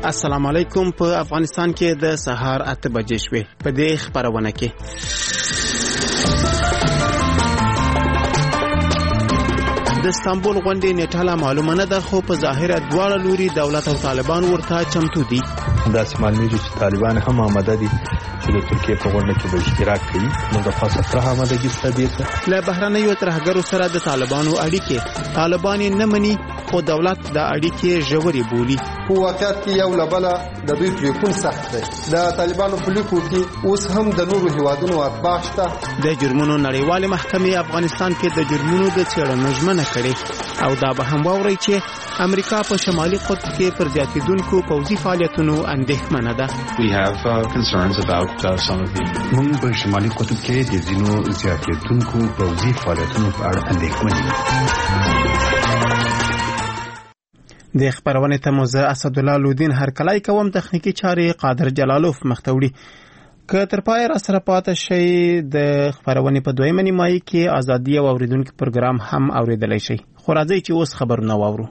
السلام علیکم. په افغانستان کې د سهار 8 بجې شوې. په دې خبرونه کې د استانبول غونډې نیټه معلومه نه ده، خو په ظاهره دواړه لوري دولت او طالبان ورته چمتو دي. داسې معلومیږي چې طالبان هم آماده دي چې د ترکیه په غونډه کې به اشتراک کوي. نو د خاصه پرې آمادګي شته دي. له بهرنیو ترهګرو سره د طالبانو اړیکې، طالبان نه مني خو دولت د اړیکې ژورې بولي. په واقعیت کې یو لبله د دوی پریکون سخت دی. د طالبانو په لیکو کې اوس هم د نورو هیوادونو اتباع شته. د جرمونو نړیوالې محکمې افغانستان کې د جرمونو د څېړنو ژمنه کړې، او دا به هم واوري چې امریکا په شمالي قطب کې پر زیاتېدونکو پوځي فعالیتونو اندېښمنه ده. موږ په شمالي قطب کې د ځینو زیاتېدونکو پوځي فعالیتونو په اړه اندېښمن یو. د خبرونه ته موزه اسد الله لودین هرکلای کوم، تخنیکی چارې قادر جلالوف مختوړي. که تر پای را سره پاتې شي د خبرونه په دویمه نیمایي کې ازادي او اوریدونکو پروګرام هم اوریدلای شي. خو راځي چې اوس خبرونه واورو.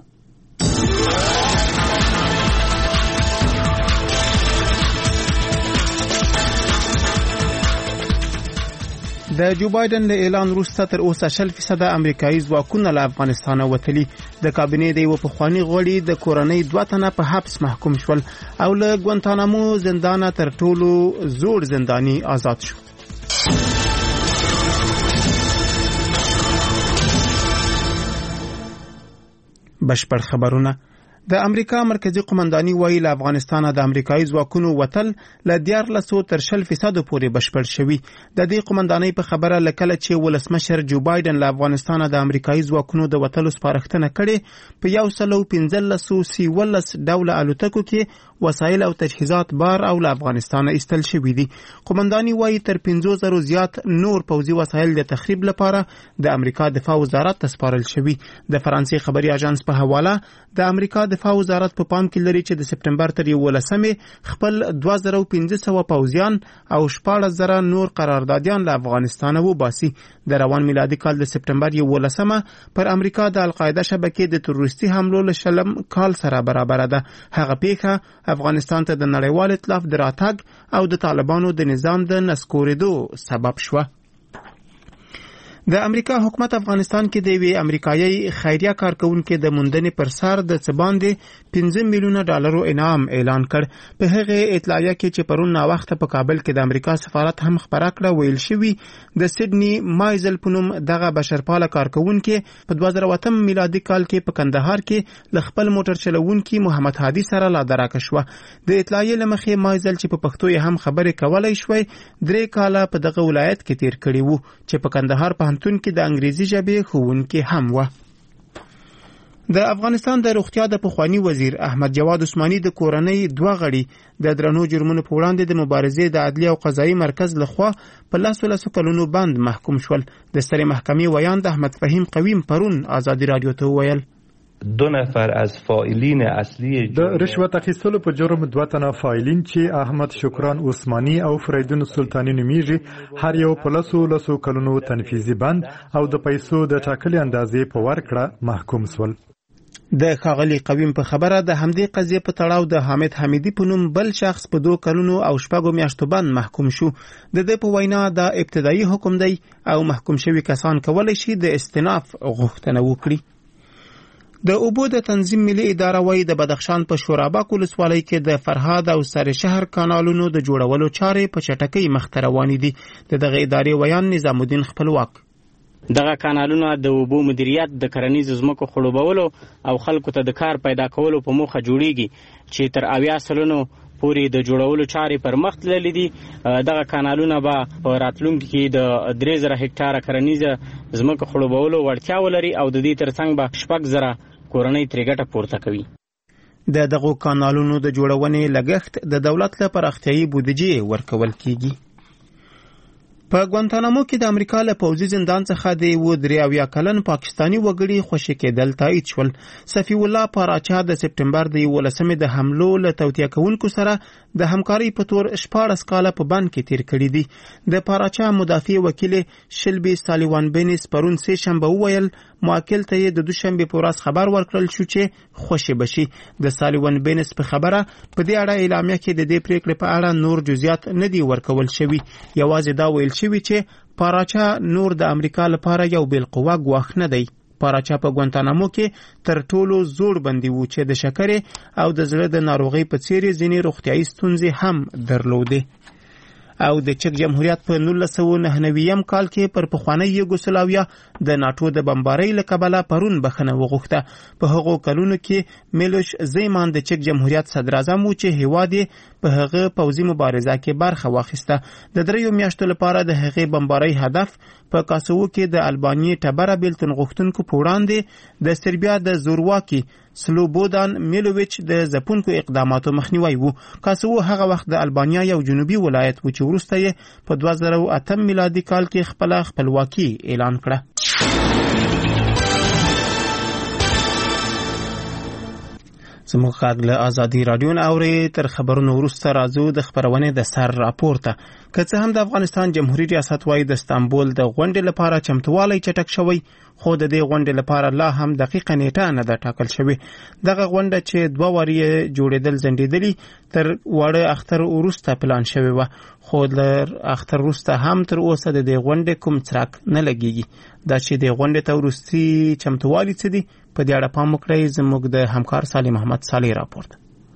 د جو بایدن له اعلان وروسته تر اوسه 60% امریکایي ځواکونه له افغانستان وتلي. د کابینې د یو پخوانی غړي د کورنۍ 2 تنه په حبس محکوم شول او له ګوانتانامو زندان تر ټولو زوړ زنداني آزاد شو. بشپړ خبرونه. د امریکا مرکزی قومنداني وایي له افغانستان د امریکایي ځواکونو وتل له 1400 تر 60% پورې بشپړ شوی. د دې قومنداني په خبره لکه چې ولسمشر جو بایدن له افغانستان د امریکایي ځواکونو د وتلو سپارښتنه کړې، په 115 ډوله الوتکو کې وسایل او تجهیزات بار او له افغانستان ایستل شوی دي. قومنداني وایي تر 50,000 زیات نور پوځي وسایل د تخریب لپاره د امریکا دفاع وزارت ته سپارل شوی. د فرانسې خبري اژانس په حواله د امریکا دفاع وزارت په پام کې لري چې د سپټمبر تر 11 خپل 2500 پوځیان او 14,000 نور قراردادیان له افغانستان وباسي. د روان میلادي کال د سپټمبر 11 پر امریکا د القاعده شبکې د تروریستي حملو له شلم کال سره برابر ده. هغه پیښه افغانستان ته د نړیوال ائتلاف د راتګ او د طالبانو د نظام د نسکورېدو سبب شوه. د امریکا حکومت افغانستان کې د وی امریکایي خیریه کارکونکو د موندنې پر سر د څباندې $15 میلیون انعام اعلان کړ. په هغه اطلاعیه کې چې پرون نا وخت په کابل کې د امریکا سفارت هم خبره کړه، ویل شوی د سیدنی مایزل پونم دغه بشرپاله کارکونکو په 2008 میلادي کال کې په کندهار کې ل خپل موټر چلوونکي محمد هادي سره لا دراکه شو. د اطلاعیه لمخې مایزل چې په پښتو هم خبرې کولای شوی 3 کاله په دغه ولایت کې تیر کړی وو چې په کندهار په کې د انګریزي ژبې ښوونکي هم و. د افغانستان د روغتیا د پخوانی وزیر احمد جواد عثماني د کورنۍ 2 غړي د درنو جرمونو په وړاندې د مبارزې د عدلي او قضایي مرکز لخوا په 10 کلونو بند محکوم شول. د سترې محکمې ویان د احمد فهیم قویم پرون آزادي رادیو ته ویل 2 نفر از فاعلین اصلی د رشوت اخیستلو په جرم 2 تنه فاعلین چې احمد شکران عثماني او فریدون سلطانی نومیږي هر یو په 10 کلونو تنفیذي بند او د پیسو د ټاکلي اندازې په ورکړه محکوم شول. د ښاغلي قویم په خبره د همدې قضیې په تړاو د حامد حمیدی په نوم بل شخص په 2 کلونو او 6 میاشتو بند محکوم شو. د دې په وینا د ابتدایي حکم دی او محکوم شوی کسان کولای شي د استئناف غوښتنه وکړي. د اوبو د تنظیم ملي اداره وایي د بدخشان په شورابک ولسوالۍ کې د فرهاد او سر شهر کانالونو د جوړولو چارې په چټکۍ مخته روانې دي. دغه ادارې ویان نظام الدین خپلواک دغه کانالونه د اوبو مدیریت د کرنیزو ځمکو خړوبولو او خلکو ته د کار پیدا کولو په موخه جوړیږي چې تر 80 سلونو پورې د جوړولو چارې پر مخ تللې دي. دغه کانالونه به په راتلونکي کې د 3000 هکټاره کرنیزه ځمکه خړوبولو وړتیا ولري او د دې ترڅنګ به 6,000 کورنۍ ترې ګټه پورته کوي. د دغه کانالونو د جوړونې لګښت د دولت له پراختیايي بودیجې ورکول کیږي. په ګوانتانامو کې د امریکا له پوځي زندان څخه د 3 کلن پاکستانی وګړي خوشی کېدل تایید شول. صفی الله پاراچا د سپټمبر د 11 د حملو له توطیه کوونکو سره د همکاري په تور 14 کاله په بند کې تیر کړي دي. د پاراچا مدافع وکیل شلبي سالیوان بینس پرون سه شنبه وویل موکل ته د دوشنبه په ورځ خبر ورکړل شو چې خوشي بشي. د سالیوان بینس په خبره په دې اړه اعلامیه کې د دې پریکړې په اړه نور جزئیات نه دي ورکول شوي. یوازې دا ویل شوی چې پاراچا نور د امریکا لپاره یو بالقوه ګواښ نه دی. پاراچا په ګوانتانامو کې تر ټولو زوړ بندي و چې د شکرې او د زړه د ناروغۍ په څیر ځینې روغتیايي ستونزې هم درلودې. او د چک جمهوریت په 1999 کال کې پر پخوانی یوګوسلاویا د ناتو د بمبارۍ له کبله پرون بخنه وغوښته. په هغو کلونو کې میلوش زیمان د چک جمهوریت صدر اعظم و چې هیواد په هغه پوځي مبارزه کې برخه واخیسته. د 3 میاشتو لپاره د هغې بمبارۍ هدف په کاسوو کې د البانیې ټبره بیلتون غوښتونکو په وړاندې د سربیا د زورواکي سلوبودان میلوویچ د ځپونکو اقداماتو مخنیوی و. کاسوو هغه وخت د البانیا یو جنوبي ولایت و چې وروسته یې په 2008 میلادي کال کې خپله خپلواکي اعلان کړه. زموږ غږ له ازادي راډیو نه اورئ. تر خبرونو وروسته راځو د خپرونې د سر راپورته. که څه هم د افغانستان جمهوریت ریاست وايي د استانبول د غونډې لپاره چمتووالی چټک شوی، خو د دې غونډې لپاره لا هم دقیقه نیټه نه ده ټاکل شوې. دغه غونډه چې 2 وارې جوړېدل ځنډېدلي تر واړه اختر وروسته پلان شوې وه، خو له اختر وروسته هم تر اوسه د دې غونډې کوم څرک نه لګېږي. دا چې د غونډې ته وروستي چمتووالی څه دي، په دې اړه پام وکړئ. زموږ د همکار صالح محمد صالح راپورټ.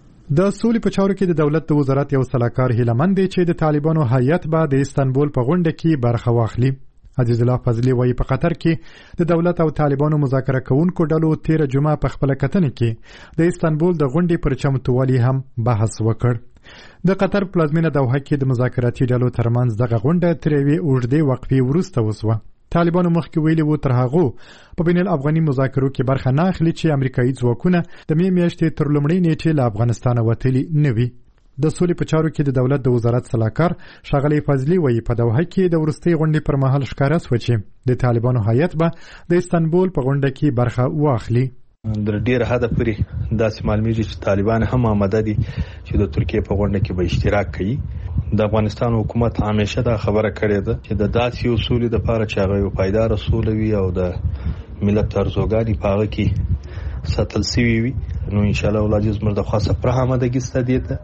د سولې په چارو کې د دولت د وزارت یو سلاکار هیلمند دی چې د طالبانو هیئت به د استانبول په غونډه کې برخه واخلي. عزیز الله فضلی وایي په قطر کې د دولت او طالبانو مذاکره کوونکو ډلو 13 جمعه په خپل کتنې کې د استانبول د غونډې پر چمتووالي هم بحث وکړ. د قطر پلازمینه دوحه کې د مذاکراتي ډلو ترمنځ دغه غونډه تر یوې اوږدې وقفې وروسته وسوه. طالبانو مخکې ویلي وو تر هغو په بین الافغاني مذاکرو کې برخه نه اخلي چې امریکایي ځواکونه د مې میاشتې تر لومړۍ نیټې له افغانستانه وتلي نه وي. د سولې په چارو کې د دولت د وزارت سلاکار ښاغلی فضلي وایي په دوحه کې د وروستۍ غونډې پر مهال ښکاره شوه چې د طالبانو هیئت به د استانبول په غونډه کې برخه واخلي. در ډیر حد پورې داسې معلومیږي چې طالبان هم آماده دي چې د ترکیه په غونډه کې به اشتراک کوي. د افغانستان حکومت همیشه دا خبره کړې ده چې د داسې اصول د لپاره چې هغه یو پایدار اصول وي او د ملت ارزوګانی په هغه کې ساتل شوی وي، نو ان شاء الله ولادي زموږ د خاصه پر آمادګي ستدي ته.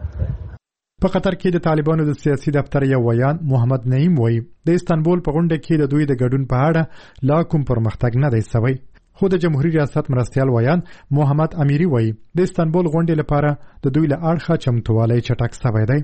په قطر کې د طالبانو د سیاسي دفتر یو ویان محمد نعیم وایي د استانبول په غونډه کې د دوی د ګډون په اړه لا کوم پرمختګ نه دی شوی. خو د جمهوریت ریاست مرستیال ویان محمد امیری وایي د استانبول غونډې لپاره د دوی له اړخه چمتووالی چټک شوی دی.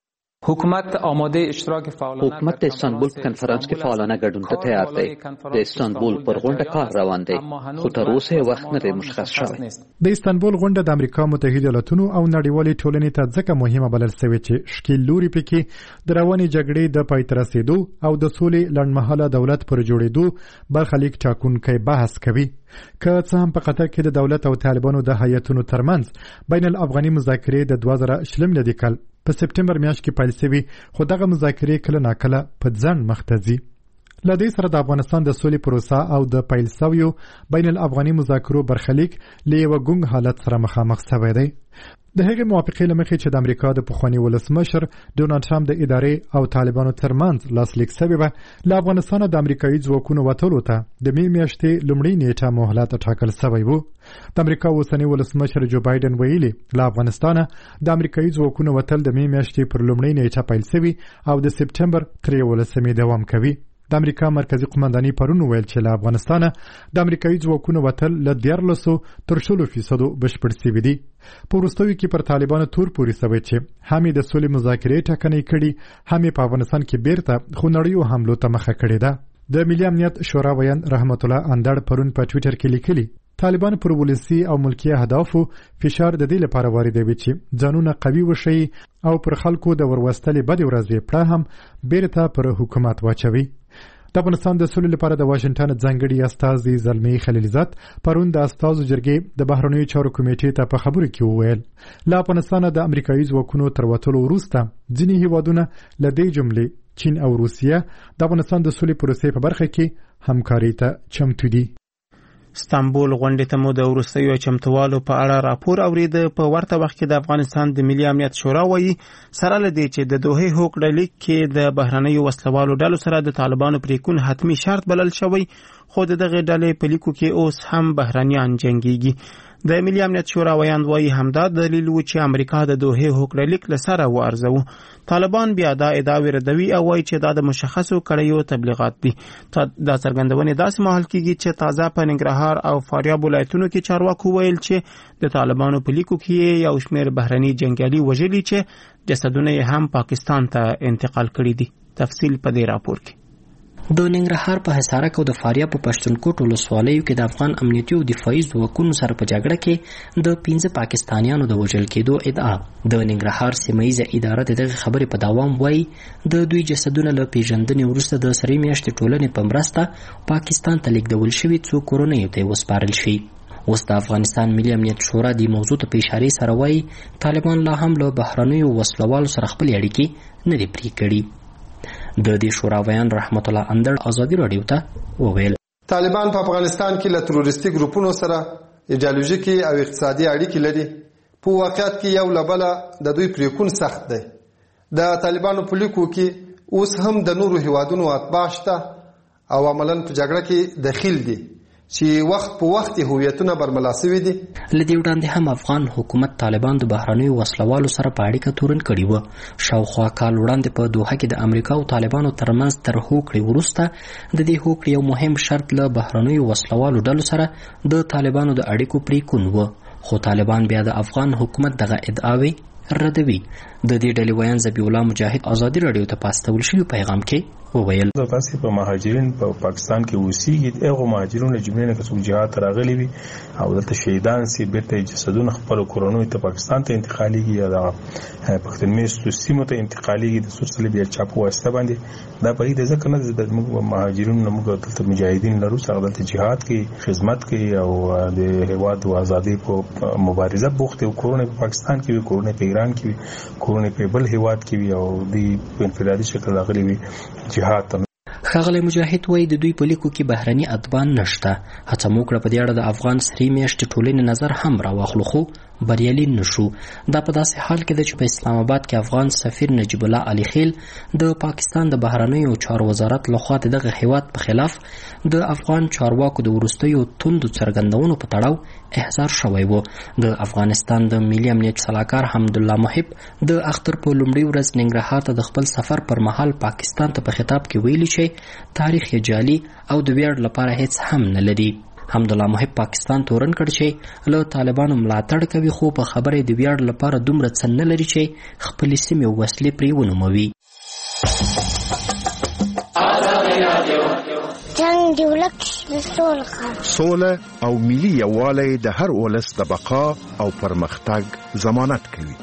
حکومت آماده اشتراک فعالانه حکومت د استانبول کنفرانس کې فعالانه ګډون ته تیار دی. د استانبول پر غونډه کار روان دی، خو تر اوسه وخت نه دی مشخص شوی. د استانبول غونډه د امریکا متحده ایالاتونو او نړیوالې ټولنې ته ځکه مهمه بلل شوې چې ښکیل لوري پکې د روانې جګړې د پای ته رسېدو او د سولې لنډمهاله دولت پر جوړېدو برخلیک ټاکونکی بحث کوي. که څه هم په قطر کې د دولت او طالبانو د هیئتونو ترمنځ بین الافغاني مذاکرې د 2020 میلادي کال په سپټمبر میاشت کې پیل شوي، خو دغه مذاکرې کله ناکله په ځنډ مخ ته ځي. له دې سره د افغانستان د سولې پروسه او د پیل شویو بین الافغاني مذاکرو برخلیک له یوه ګونګ حالت سره مخامخ شوی دی. د هغې موافقې له مخې چې د امریکا د پخواني ولسمشر ډونالډ ټرمپ د ادارې او طالبانو ترمنځ لاسلیک شوې وه، له افغانستانه د امریکایي ځواکونو وتلو ته د مې میاشتې لومړۍ نیټه مهلت ټاکل شوی و. د امریکا اوسنی ولسمشر جو بایدن ویلي له افغانستانه د امریکایي ځواکونو وتل د مې میاشتې پر لومړۍ نیټه پیل شوي او د سپټمبر تر 11 دوام کوي. د امریکا مرکزی قومنداني پرون ویل چې له افغانستانه د امریکایي ځواکونو وتل له 14 تر 16% بشپړ شوي دي. په وروستیو کې پر طالبانو تور پورې شوی چې هم د سولې مذاکرې ټاکنې کړي، هم په افغانستان کې بیرته خونړیو حملو ته مخه کړې ده. د ملي امنیت شورا ویان رحمت الله اندړ پرون په ټویټر کې لیکلي طالبان پر ولسي او ملکي اهدافو فشار د دې لپاره واردوي چې ځانونه قوي وشي او پر خلکو د وروستلې بدې ورځې پړه هم بیرته پر حکومت واچوي. د افغانستان د سولې لپاره د واشنگټن ځانګړي استازي زلمي خلیلزاد پرون د استازو جرګې د بهرنیو چارو کمیټې ته په خبرو کې وویل له افغانستانه د امریکایي ځواکونو تر وتلو وروسته ځینې هیوادونه له دې جملې چین او روسیه د افغانستان د سولې پروسې په برخه کې همکاري ته چمتو دي. استانبول غونډې ته مو د وروستیو چمتووالو په اړه راپور اورید. په ورته وخت کې د افغانستان د ملي امنیت شورا وایي سره لدی چې د دوحې هوکړه لیک کې د بهرنیو وسلوالو ډلو سره د طالبانو پریکون حتمی شرط بلل شوی، خو دغه ډلې په لیکو کې اوس هم بهرنیان جنگيږي. د ملي امنیت شورا ویاند وایي همدا دلیل و چې امریکا د دوحې هوکړه لیک لسره وارزو. طالبان بیا دا ادعا ردوي او وایي چې دا د مشخصو کړیو تبلیغات دي. دا څرګندونه داسې مهال کېږي چې تازه په ننګرهار او فاریاب ولایتونو کې چارواکو ویل چې د طالبانو په لیکو کې یو شمېر بهرني جنګیالي وژلي چې جسدونه یې هم پاکستان ته انتقال کړي دي. تفصیل په دې راپور کې. د ننګرهار په حصارک او د فاریاب په پښتونخوا ولسوالیو کې د افغان امنیتي او دفاعي ځواکونو سره په جګړه کې د 15 پاکستانیانو د وژل کېدو ادعا. د ننګرهار سیمه‌یزه اداره دغه خبرې په دوام وایي د دوی جسدونه له پیژندنې وروسته د سرې میاشتې ټولنې په مرسته پاکستان ته لیږدول شوي، څو کورنیو ته وسپارل شي. اوس د افغانستان ملي امنیت شورا د موضوع ته په اشارې سره وایي طالبان لا هم له بهرنیو وسلوالو سره خپل اړیکې نه دي پرې کړي. د دې شورا ویان رحمت الله اندړ ازادي رادیو ته وویل طالبان په افغانستان کې له تروریستي ګروپونو سره ایډیالوژیکي او اقتصادي اړیکې لري. په واقعیت کې یو لبله د دوی پریکون سخت دی. د طالبانو په لیکو کې اوس هم د نورو هیوادونو اتباع شته او عملاً په جګړه کې دخیل دي چې وخت په وخت هویتونه برملا شوي دي. لدې وړاندې هم افغان حکومت طالبان د بهرنیو وسلوالو سره په اړیکه تورن کړي وو. شاوخوا کال وړاندې په دوحه کې د امریکا او طالبانو ترمنځ تر هوکړې وروسته د دې هوکړې یو مهم شرط له بهرنیو وسلوالو ډلو سره د طالبانو د اړیکو پریکون و، خو طالبان بیا د افغان حکومت دغه ادعاوې ردوي. د دې ډلې ویان ذبیح الله مجاهد ازادي رادیو ته په استول شوي پیغام کې وویل تاسو په مهاجرین په پاکستان کې اوسېږي، هغه مهاجرونو جملې نه کڅو جهاد راغلي وي او دلته شهیدان سي بیرته جسدونه خپل کورونو ته پاکستان ته انتقالېږي یا د پښتون میشتو سیمو ته انتقالېږي د سور صلیب یا چاپو واسطه باندې. دا په دې ځکه نه د موږ مهاجرینو موږ دلته مجاهدین لرو چې دلته جهاد کې خدمت کوي او د هیواد د ازادۍ په مبارزه بوخت او کورونه په پاکستان کې وي، کورونه په ایران کې وي، کورونه په بل هیواد کې وي او د په انفرادي شکل راغلي وي جهاد. ښاغلی مجاهد وایي د دوی په لیکو کې بهرني اتباع نشته. هڅه مو کړه په دې اړه د افغان سرې میاشتې ټولنې نظر هم راواخلو، خو بریالي نشو. دا په داسې حال کې ده چې په اسلام آباد کې افغان سفیر نجیب الله علي خیل د پاکستان د بهرنیو چارو وزارت لخوا د دغه هیواد په خلاف د افغان چارواکو د وروستیو توندو څرګندونو په تړاو احضار شوی و. د افغانستان د ملي امنیت سلاکار حمدالله محب د اختر په لومړۍ ورځ ننګرهار ته د خپل سفر پر مهال پاکستان ته په خطاب کې ویلي چې تاریخ یې جعلي او د ویاړ لپاره هیڅ هم نه لري. حمدالله محب پاکستان تورن کړ چې له طالبانو ملاتړ کوي، خو په خبره د ویاړ لپاره دومره څه نه لري چې خپل سیمې وسلې پرې ونوموي. جنگ دی ولک سوله او ملي یووالی د هر ولس د بقا او پرمختګ ضمانت کوي.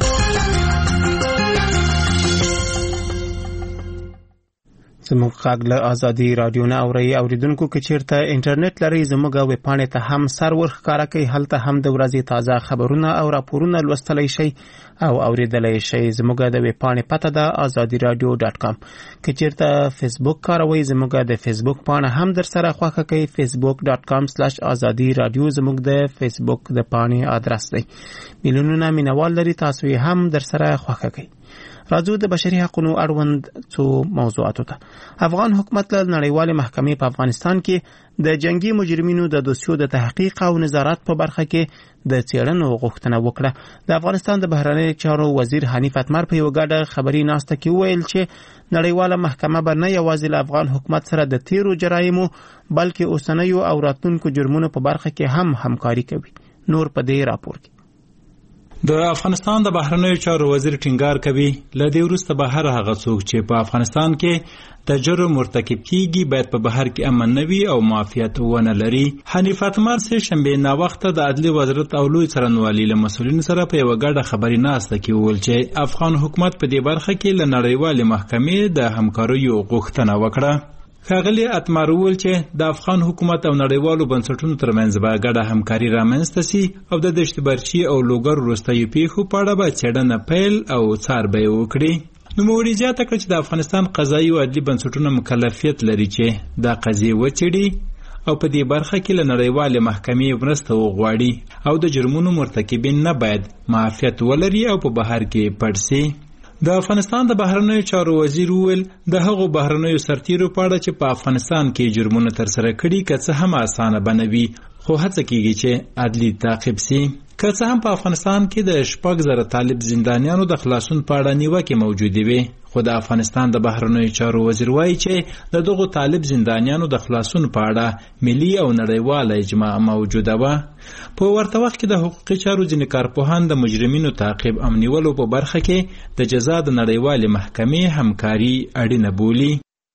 زموږ غږ له ازادي رادیو نه اوري. اوریدونکو که چیرته انټرنیټ لري زموږ ویب پاڼې ته هم سرور ښکارا کوي، هلته هم د ورځې تازه خبرونه او راپورونه لوستلی شي او اوریدلی شي. زموږ د ویب پاڼې پته ده azadiradio.com. که چیرته فیسبوک کاروي زموږ د فیسبوک پاڼه هم در سره خوښه کوي. facebook.com/azadiradio زموږ د فیسبوک د پاڼې آدرس دی. میلیونونه مینوال لري، تاسو یې هم در سره خوښه کوي. راځو د بشري حقوقو اړوند څو موضوعاتو ته. افغان حکومت له نړیوالې محکمې په افغانستان کې د جنگي مجرمینو د دوسیو د تحقیق او نظارت په برخه کې د څېړنو غوښتنه وکړه. د افغانستان د بهرنیو چارو وزیر حنیف اتمر په یو ګډه خبري ناسته کې وویل چې نړیواله محکمه به نه یوازې له افغان حکومت سره د تیرو جرایمو بلکې اوسنیو او راتلونکو جرمونو په برخه کې هم همکاري کوي. نور په دې راپور کې د افغانستان د بهرنیو چارو وزیر ټینګار کوي لدې وروسته به هر هغه څوک چې په افغانستان کې د جرم مرتکب کیږي باید په بهر کې امن نوي او معافیت ونه لري. حنیف اتمر سه شنبه نا وخت د عدلي وزارت او لوی څارنوالي له مسولینو سره په یو ګډه خبري ناسته کې وویل چې افغان حکومت په دې برخه کې له نړیوالې محکمې د همکاریو غوښتنه وکړه. ښاغلي اتمر وویل چې د افغان حکومت او نړیوالو بنسټونو ترمنځ به ګډه همکاري رامنځته سي او د دشتبرچي او لوګر وروستیو پیښو په اړه به څېړنه پیل او څاربه وکړي. نوموړي زیاته کړه چې د افغانستان قضایي او عدلي بنسټونه مکلفیت لري چې دا قضیې وڅېړي او په دې برخه کې له نړیوالې محکمې مرسته وغواړي او د جرمونو مرتکبین نه باید معافیت ولري او په بهر کې پټ سي. د افغانستان د بهرنیو چارو وزیر وویل د هغو بهرنیو سرتیرو په اړه چې په افغانستان کې جرمونه ترسره کړي که څه هم اسانه بنوي خو هڅه کیږي چې عدلي تعقیب سي. که څه هم په افغانستان کې د 6,000 طالب زندانیانو د خلاصون په اړه نیوکې موجودې وي خو د افغانستان د بهرنیو چارو وزیر وایي چې د دغو طالب زندانیانو د خلاصون په اړه ملي او نړیواله اجماع موجوده وه. په ورته وخت کې د حقوقي چارو ځینې کارپوهان د مجرمینو تعقیب او نیولو په برخه کې د جزا د نړیوالې محکمې همکاري اړینه بولي.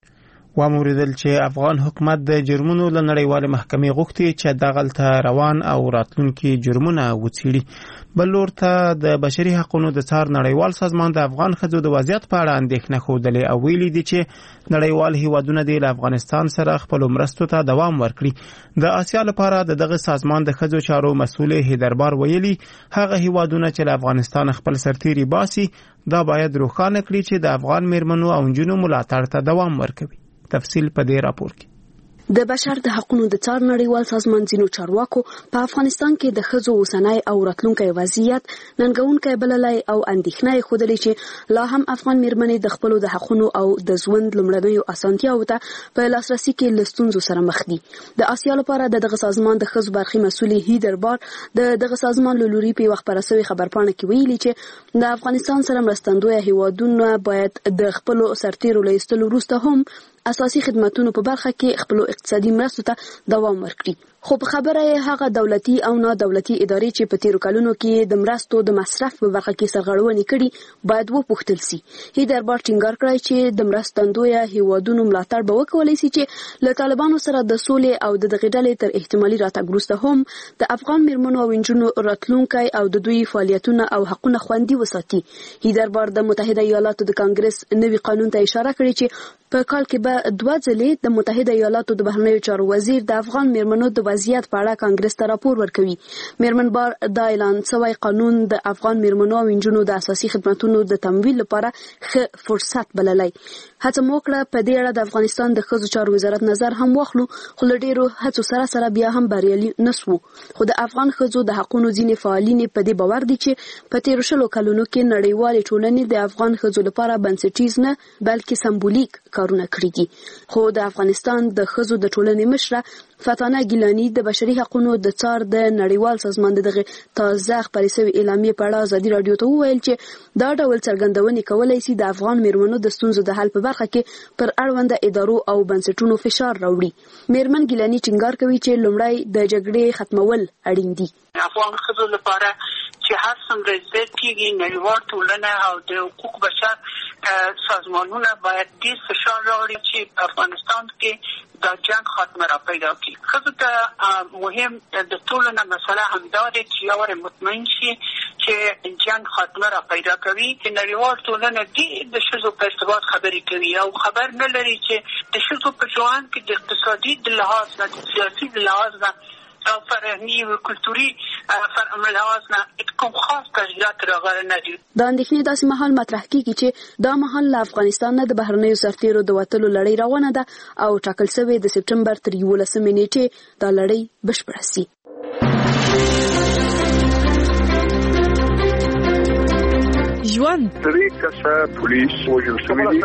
واموریدل چې افغان حکومت د جرمونو له نړیوالې محکمې غوښتي چې دغلته روان او راتلونکي جرمونه وڅېړي. بل لور ته د بشري حقوقو د څار نړیوال سازمان د افغان ښځو د وضعیت په اړه اندېښنه ښودلې او ویلي دي چې نړیوال هیوادونه د افغانستان سره خپل مرستو ته دوام ورکړي. د آسیا لپاره دغه سازمان د ښځو چارو مسؤل هیدربار ویلي هغه هیوادونه چې له افغانستان خپل سرتیري باسي دا باید روښانه کړي چې د افغان میرمنو او نجونو ملاتړ ته دوام ورکوي. تفصیل په دې راپور کې. د بشر د حقوقو د څار نړیوال سازمان ځینو چارواکو په افغانستان کې د ښځو اوسنی او راتلونکی وضعیت ننګونکی بللی او اندېښنه یې ښودلې چې لا هم افغان میرمنې د خپلو د حقونو او د ژوند لومړنیو اسانتیاوو ته په لاسرسي کې له ستونزو سره مخ دي. د آسیا لپاره د دغه سازمان د ښځو برخې مسؤل هیدربار د دغه سازمان له لوري په وخت خپره شوې خبرپاڼه کې ویلي چې د افغانستان سره مرستندویه هیوادونه باید د خپلو سرتیرو له ایستلو وروسته هم اساسي خدماتونو په برخه کې خپل اقتصادي مرستو ته دوام ورکړي. خو په خبره یې هغه دولتي او نه دولتي ادارې چې په تیرو کلونو کې د مرستو د مصرف په برخه کې سرغړونې کړي باید وپوښتل سي. هیدربار ټینګار کړی چې د مرستندویه هیوادونو ملاتړ به وکولای سي چې له طالبانو سره د سولې او د دغې ډلې تر احتمالي راتګ وروسته هم د افغان میرمنو او نجونو راتلونکی او د دوی فعالیتونه او حقونه خوندي وساتي. هیدربار د متحده ایالاتو د کانګرس نوي قانون ته اشاره کړې چې په کال کې به 2 ځلې د متحده ایالاتو د بهرنیو چارو وزیر د افغان میرمنو د وضعیت په اړه کانګرس ته راپور ورکوي. میرمن بار د اعلان شوی قانون د افغان میرمنو او نجونو د اساسي خدماتو د تمویل لپاره ښه فرصت بللی. هڅه مو وکړه په دې اړه د افغانستان د ښځو چارو وزارت نظر هم واخلو خو له ډېرو هڅو سره بیا هم بریالي نسو. خو د افغان ښځو د حقوقو ځینې فعالین په دې باور دي چې په تیرو شلو کلونو کې نړیوالې ټولنې د افغان ښځو لپاره بنسټیز نه بلکې سمبولیک کارونه کړي دي. خو د افغانستان د ښځو د ټولنې مشره فاتانه ګیلانی د بشري حقوقو د څار د نړیوال سازمان دغه تازه خبري شوی اعلامیه په اړه ازادي رادیو ته وویل چې دا ډول څرګندونې کولای شي د افغان میرمنو د ستونزو د حل په برخه کې پر اړونده ادارو او بنسټونو فشار راوړي. میرمن ګیلانی ټینګار کوي چې لومړی د جګړې ختمول اړین دي. افغان ښځو لپاره چې هر څومره زیات کېږي نړیوال ټولنه او د حقوق بشر سازمانونه باید ډېر فشار راوړي چې افغانستان کې دا جنگ خاتمه را پیدا کړي. ښځو ته مهم د ټولو نه مسله همدا ده چې یو مطمئن شي چې جنگ خاتمه را پیدا کوي. چې نړیوال ټولنه ډېر د ښځو په ارتباط خبرې کوي او خبر نه لري چې د ښځو په ژوند کې د اقتصادي د لحاظ نه د سیاسي د لحاظ نه او فرهني او کلتوري لحاظ نه کوم خاص تغییرات راغلي نه دي. دا اندېښنې داسې مهال مطرح کیږي چې دا مهال له افغانستان نه د بهرنیو سرتیرو د وتلو لړۍ روانه ده او ټاکل شوې د سپټمبر تر 11 نیټې دا لړۍ بشپړه شي. ژوند پولیس وجل شوی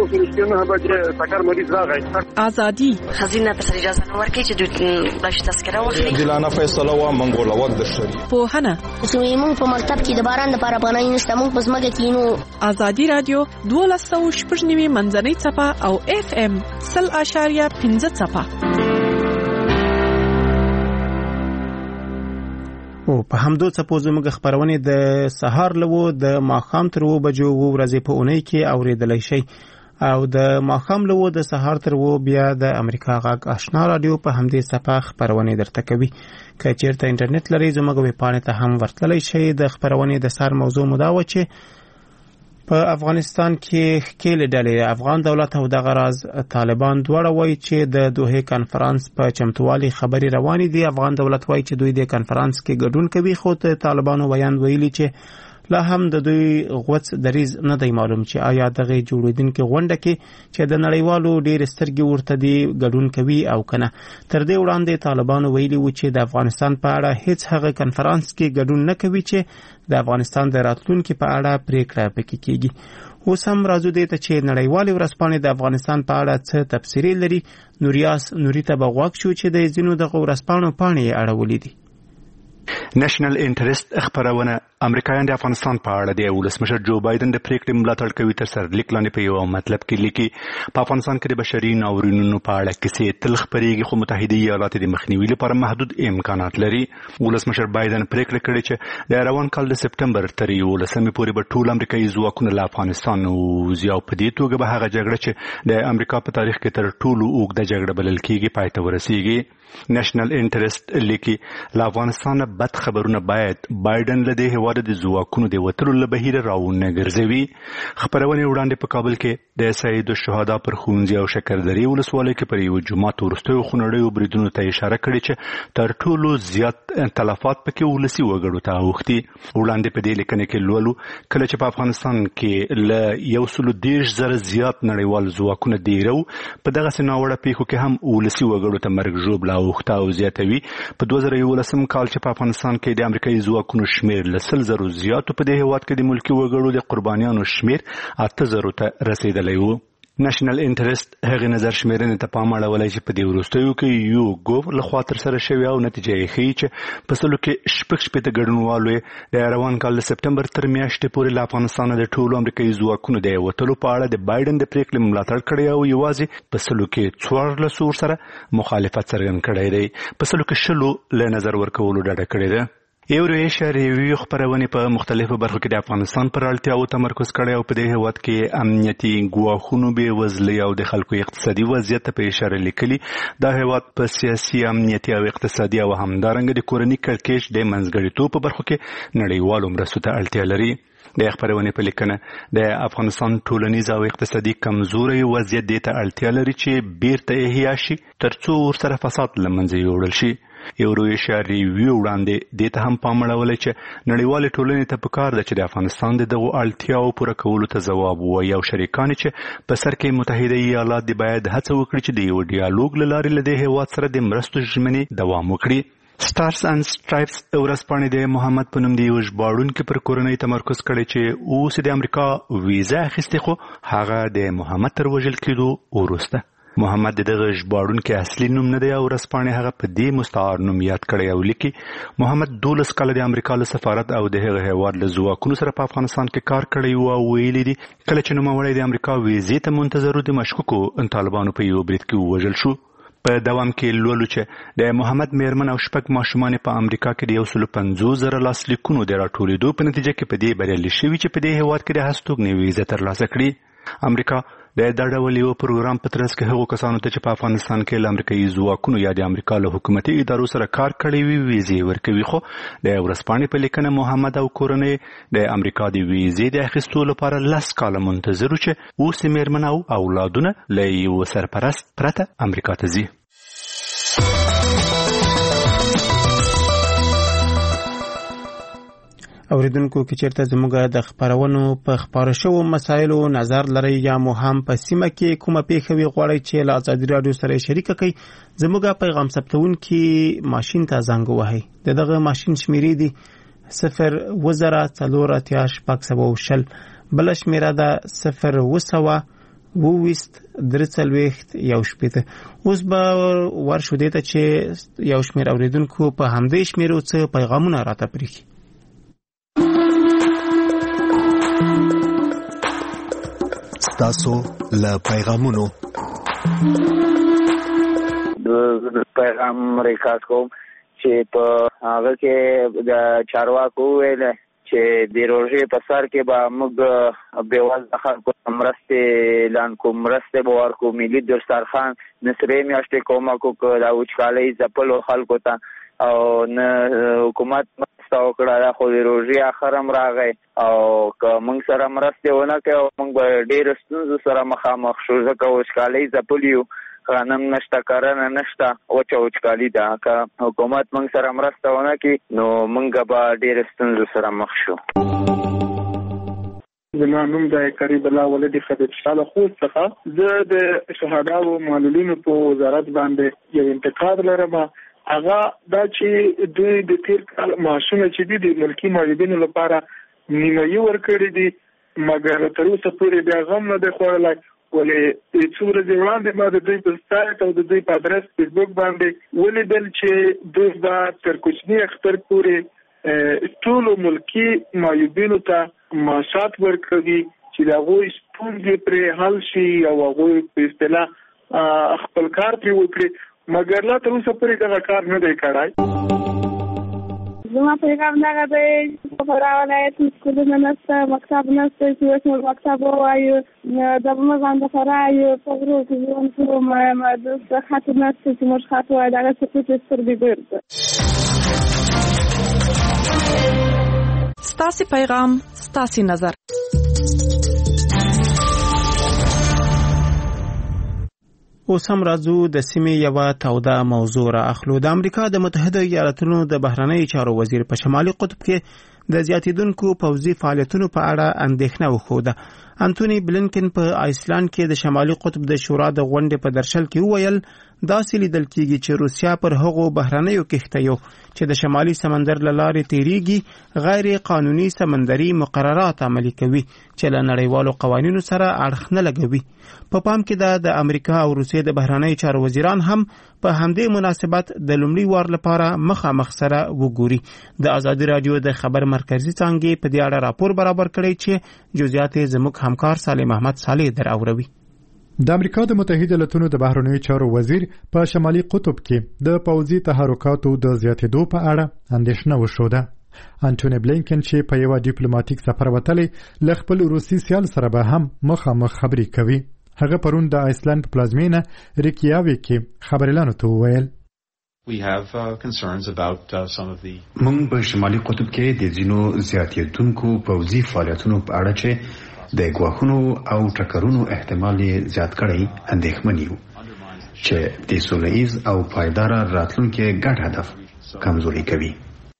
ازادي خزینه په اجازه نه ورکړي چې د بلش تذکره واخلي. دلانه فیصله وا منګول وخت د شری پوهنه زموږ په مکتب کې د باران لپاره پناه نشته. موږ په ځمکه کې نو ازادي رادیو 12.9 منځنۍ صفه او FM 0.5 صفه. او په همدو څپو زموږ خبرونه د سهار لوو د ماښام تر 2 بجو ورځې په اونۍ کې اوریدلای شي او د ماښام لوو د سهار تر 2 بیا د امریکا غږ آشنا رادیو په همدې صفه خبرونه درته کوي. که چیرته انټرنیټ لري زموږ ویب پاڼې ته هم ورتللی شي. د خبرونه د سر موضوع مدا و چې په افغانستان کې ښکېلې ډلې افغان دولت او دغه راز طالبان دواړه وایي چې د دوحې کانفرنس په چمتووالي خبرې روانې دي. افغان دولت وایي چې دوی د کانفرنس کې ګډون کوي خو د طالبانو ویاند ویلي چې لا هم د دوی غوڅ دریز نه دی معلوم چې آیا دغه جوړیدونکو غونډه کې چې د نړیوالو ډېر سترګې ورته دی ګډون کوي او کنه. تر دې وړاندې طالبانو ویلي و چې د افغانستان په اړه هیڅ هغه کنفرانس کې ګډون نه کوي چې د افغانستان د راتلونکو په اړه پریکړه پکې کیږي. اوس هم راځو دې ته چې نړیوالې ورځپاڼې د افغانستان په اړه څه تبصرې لري. نوریاس نوري ته به غوږ شو چې د ځینو دغه ورځپاڼو پاڼې یې اړولې دي. نېشنل انټرست خبرونه امریکایان د افغانستان په اړه د ولسمشر جو بایدن د پریکړې ملاتړ کوي. تر سرلیک لاندې په یو مطلب کې لیکي په افغانستان کې د بشري ناورینونو په اړه کیسې تل خبرېږي خو متحده ایالات د مخنیوي لپاره محدود امکانات لري. ولسمشر بایدن پریکړه کړې چې د روان کال د سپټمبر تر 11 پورې به ټول امریکایي ځواکونه له افغانستان وځي او په دې توګه به هغه جګړه چې د امریکا په تاریخ کې تر ټولو اوږده جګړه بلل کېږي پای ته ورسیږي. نېشنل انټرست لیکي له افغانستان بد خبرونه باید بایدن له دې هیواد د ځواکونو د وتلو له بهیره راونه ګرځوي. خبرونه وړاندې په کابل کې د سید الشهدا پر ښوونځي او شکردرې ولسوالۍ کې پر یو جومات وروستیو خونړیو بریدونو ته اشاره کړې چې تر ټولو زیات تلفات پکې ولسي وګړو ته اوښتي. وړاندې په دې لیکنه کې لولو کله چې په افغانستان کې له 130,000 زیات نړیوال ځواکونه دیرو په دغه ناوړه پیښو کې هم ولسي وګړو ته مرګ ژوبله اوښته او زیاتوي. په 2011 کال چې په افغانستان کې د امریکایي ځواکونو شمیر له 100,000 زیاتو په دې هیواد کې د ملکي وګړو د قربانیانو شمیر 8,000 ته رسیدلی و. نېشنل انټرست هغه نظر شمیرنې ته پام اړولی چې په دې وروستیو کې یو ګوف لخوا ترسره شوې او نتیجه یې ښیي چې په سلو کې شپږ ګډونوالو د روان کال د سپټمبر تر میاشتې پورې له افغانستانه د ټولو امریکایي ځواکونو د وتلو په اړه د بایدن د پریکړې ملاتړ کړی او یوازې په سلو کې 14 سره مخالفت څرګند کړی دی. په سلو کې 10 له نظر ورکولو ډډه کړې ده. ایورویشیا ریویو خبرونه په مختلفو برخو کې د افغانستان پر اړتیاو تمرکز کړی او په دې هیواد کې امنیتي ګواښونو بې وزلۍ او د خلکو اقتصادي وضعیت ته په اشاره لیکلي. دا هیواد په سیاسي امنیتي او اقتصادي او همدارنګه د کورني کړکېچ د منځګړیتوب په برخو کې نړیوالو مرستو ته اړتیا لري. د خبرونه په لیکنه د افغانستان ټولنیز او اقتصادي کمزوري وضعیت دې ته اړتیا لري چې بیرته احیا شي ترڅو ورسره فساد له منځه یوړل شي. ایورویشیا ریویو وړاندې دې ته هم پام اړولی چې نړیوالې ټولنې ته پکار ده چې د افغانستان د دغو اړتیاو پوره کولو ته ځواب ووایي او شریکان چې په سر کې متحده ایالات دې باید هڅه وکړي چې د یو ډیالوګ له لارې له دې هیواد سره د مرستو ژمنې دوام وکړي. سټارز اینڈ سټرایپس ورځپاڼې د محمد په نوم د یو ژباړونکي پر کورنۍ تمرکز کړی چې اوس د امریکا ویزا اخیستې خو هغه د محمد تر وژل کېدو وروسته. محمد دغه ژباړونکي اصلي نوم نه دی او ورځپاڼې هغه په دې مستعار نوم یاد کړی او لیکي محمد 12 کاله د امریکا له سفارت او د هغه هیواد له ځواکونو سره په افغانستان کې کار کړی و او ویلي دي کله چې نوموړی د امریکا ویزې ته منتظر و د مشکوکو طالبانو په یو برید کې ووژل شو. په دوام کې لولو چې د محمد میرمن او شپږ ماشومان په امریکا کې د 150,000 لاسلیکونو د راټولېدو په نتیجه کې په دې بریالي شوي چې په دې هیواد کې د هستوګنې ویزه ترلاسه کړي. امریکا د دا ډول یو پروګرام په ترڅ کې هغو کسانو ته چې په افغانستان کې له امریکایي ځواکونو یا د امریکا له حکومتي ادارو سره کار کړی وي ویزې ورکوي. خو د ورځپاڼې په لیکنه محمد او کورنۍ د امریکا د ویزې د اخیستو لپاره 10 کاله منتظر و چې اوس یې میرمن او اولادونه له یو سرپرست پرته امریکا ته ځي. اوریدونکو کې چیرته زموږ د خبرونو په خبرو شوو مسایلو نظر لري یا مو هم په سیمه کې کومه پیښه وي غواړئ چې له ازادي راډیو سره شریک کړئ زموږ پیغام ثبتونکي ماشین ته زنګ ووهئ. دغه ماشین شمیرې دي 0 بل شمیره ده 0 اوس به ورشو دې ته چې یو شمیر اوریدونکو په همدې شمیرو څه پیغامونه راته پرېږي. تاسو له پیغامونو پیغام ریکارډ کوم چې په هغه کې د چارواکو ویل چې د روژې په سر کې به موږ بېوزله خلکو ته مرستې اعلان کوو، مرستې به ورکړو، ملي دسترخوان نصرې میاشتې کومک وکړو د وچکالۍ ځپلو خلکو ته او نه حکومت مرسته وکړه خو د روژې اخر هم راغی او که موږ سره مرستې ونه کوي او موږ به ډېرو ستونزو سره مخامخ شو ځکه وچکالۍ ځپلي یو، غنم نشته، کرنه نشته، وچه وچکالي ده. که حکومت موږ سره مرسته ونه کړي نو موږ به ډېرو ستونزو سره مخ شو. زما نوم د قریب الله ولدي خدیب شاه خوست څخه. زه د شهدا او معلولینو په وزارت باندې یو انتقاد لرم. هغه دا چې دوی د تیر کال معاشونه چې د ملکی معیدینو لپاره نیمایي ورکړي دي، مګر تر اوسه پورې بیا غم نه دی خوړلی. ولې څو ورځې وړاندې ما د دوی په سایټ او د دوی په ادرس فیسبوک باندې ولیدل چې دوی به تر کوچني اختر پورې ټولو ملکی معیدینو ته معاشات ورکوي چې د هغوی ستونزې پرې حل شي او هغوی په اصطلاح خپل کار پرې وکړي، مګر لا تر اوسه پورې دغه کار نه دی کړی. زما پیغام دغه دی چې په ولایت کې سکولونه نشته، مکتب نشته چې اوس موږ مکتب ووایو. د موږ هم د فرای په غرو کې ژوند کوو، د خط نشته چې موږ خط وایو، دغه سکوت سترګې ګرځي. ستاسې پیغام ستاسې نظر. اوس هم راځو د سیمې یوه توده موضوع را اخلو. د امریکا د متحده ایالاتونو د بهرنیو چارو وزیر په شمالي قطب کې د زیاتیدونکو پوځي فعالیتونو په اړه اندېښنه وښوده. انټونی بلینکن په آیسلند کې د شمالي قطب د شورا د غونډې په درشل کې وویل داسې لیدل کېږي چې روسیا پر هغو بهرنیو کښتیو چې د شمالي سمندر له لارې تیریږي غیر قانوني سمندري مقررات عملي کوي چې له نړیوالو قوانینو سره اړخ نه لګوي. په پام کې ده د امریکا او روسیې د بهرنیو چارو وزیران هم په همدې مناسبت د لومړي وار لپاره مخامخ سره وګوري. د ازادي رادیو د خبر مرکزی څانګې په دې اړه راپور برابر کړی چې جزئیات زموږ همکار سالم احمد صالح دراوروي. د امریکا د متحده ایالاتونو د بهرنیو چارو وزیر په شمالي قطب کې د پوځي تحرکاتو د زیاتېدو په اړه اندېښنه وښوده. انټونی بلینکن چې په یو ډیپلوماټیک سفر وتلی له خپل روسي سیال سره به هم مخامخ خبرې کوي. هغه پرون د آیسلند په پلازمینه ریکیاویک کې خبريالانو ته وویل موږ په شمالي قطب کې د ځینو زیاتېدونکو پوځي فعالیتونو په اړه چې د ګواښونو او ټکرونو احتمال زیات کړی اندېښمن یو چې د سوله‌ییز او پایدار راتلونکي ګډ هدف کمزوري کوي.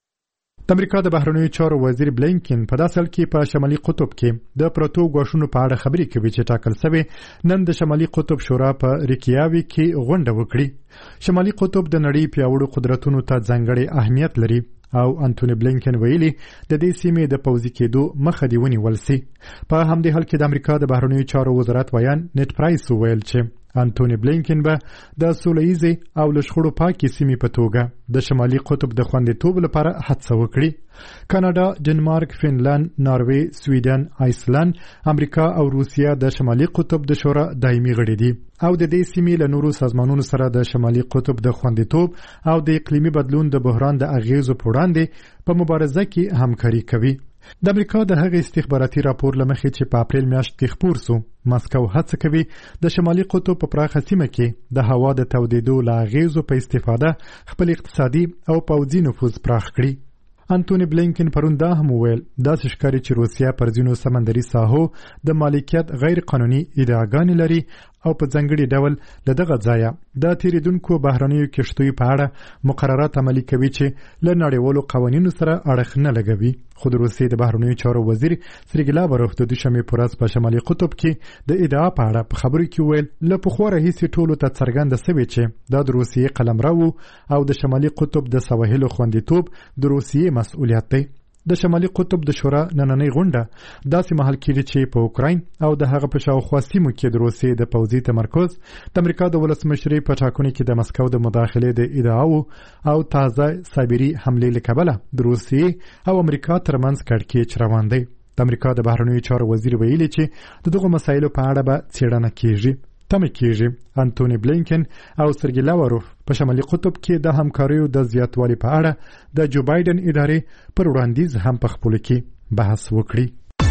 د امریکا د بهرنیو چارو وزیر بلینکن په داسې حال کې په شمالي قطب کې د پروتو ګواښونو په اړه خبرې کوي چې ټاکل شوی نن د شمالي قطب شورا په ریکیاویک کې غونډه وکړي. شمالي قطب د نړۍ پیاوړو قدرتونو ته ځانګړی اهمیت لري او انټونی بلینکن ویلي د دې سیمې د پوځي کېدو مخه دی ونیول سي. په همدې حال کې د امریکا د بهرنیو چارو وزارت ویان نت پرایس ویل چې انټونی بلینکن به د سوله‌ییز او لشخړو پاکي سیمې په توګه د شمالي قطب د خوندیتوب لپاره هڅه وکړي. کاناډا، ډنمارک، فنلند، ناروې، سویډن، آیسلند، امریکا او روسیا د شمالي قطب د شورا دایمي غړي دي او د دې سیمې له نورو سازمانونو سره د شمالي قطب د خوندیتوب او د اقلیمي بدلون د بحران د اغیزو په وړاندې په مبارزه کې همکاري کوي. د امریکا د هغې استخباراتي راپور له مخې چې په اپریل میاشت کې خپور سو، مسکو هڅه کوي د شمالي قطب په پراخه سیمه کې د هوا د تودېدو له اغیزو په استفاده خپل اقتصادي او پوځي نفوذ پراخ کړي. انټونی بلینکن پرون دا هم وویل داسې ښکاري چې روسیا پر ځینو سمندري ساحو د مالکیت غیر قانوني ادعاګانې لري او په ځانګړي ډول له دغه ځایه د تیریدونکو بهرنیو کښتیو په اړه مقررات عملي کوي چې له نړیوالو قوانینو سره اړخ نه لګوي. خو د روسیې د بهرنیو چارو وزیر سرګی لاوروف د دوشنبې په ورځ په شمالي قطب کې د ادعا په اړه په خبرو کې ویل له پخوا راهیسې ټولو ته څرګنده سوې چې دا د روسیې قلمرو او د شمالي قطب د سواحلو خوندیتوب د روسیې مسؤلیت دی. د شمالي قطب د شورا نننۍ غونډه داسې مهال کېږي چې په اوکراین او د هغه په شاوخوا سیمو کې د روسیې د پوځي تمرکز د امریکا د ولسمشرۍ په ټاکنو کې د مسکو د مداخلې د ادعاو او تازه سایبري حملې له کبله د روسیې او امریکا ترمنځ کړکېچ روان دی. د امریکا د بهرنیو چارو وزیر ویلي چې د دغو مسایلو په اړه به څېړنه کېږي. تمه کېږي انټونی بلینکن او سرګی لاوروف په شمالي قطب کې د همکاریو د زیاتوالي په اړه د جو بایدن ادارې پر وړاندیز هم په خپل کې بحث وکړي.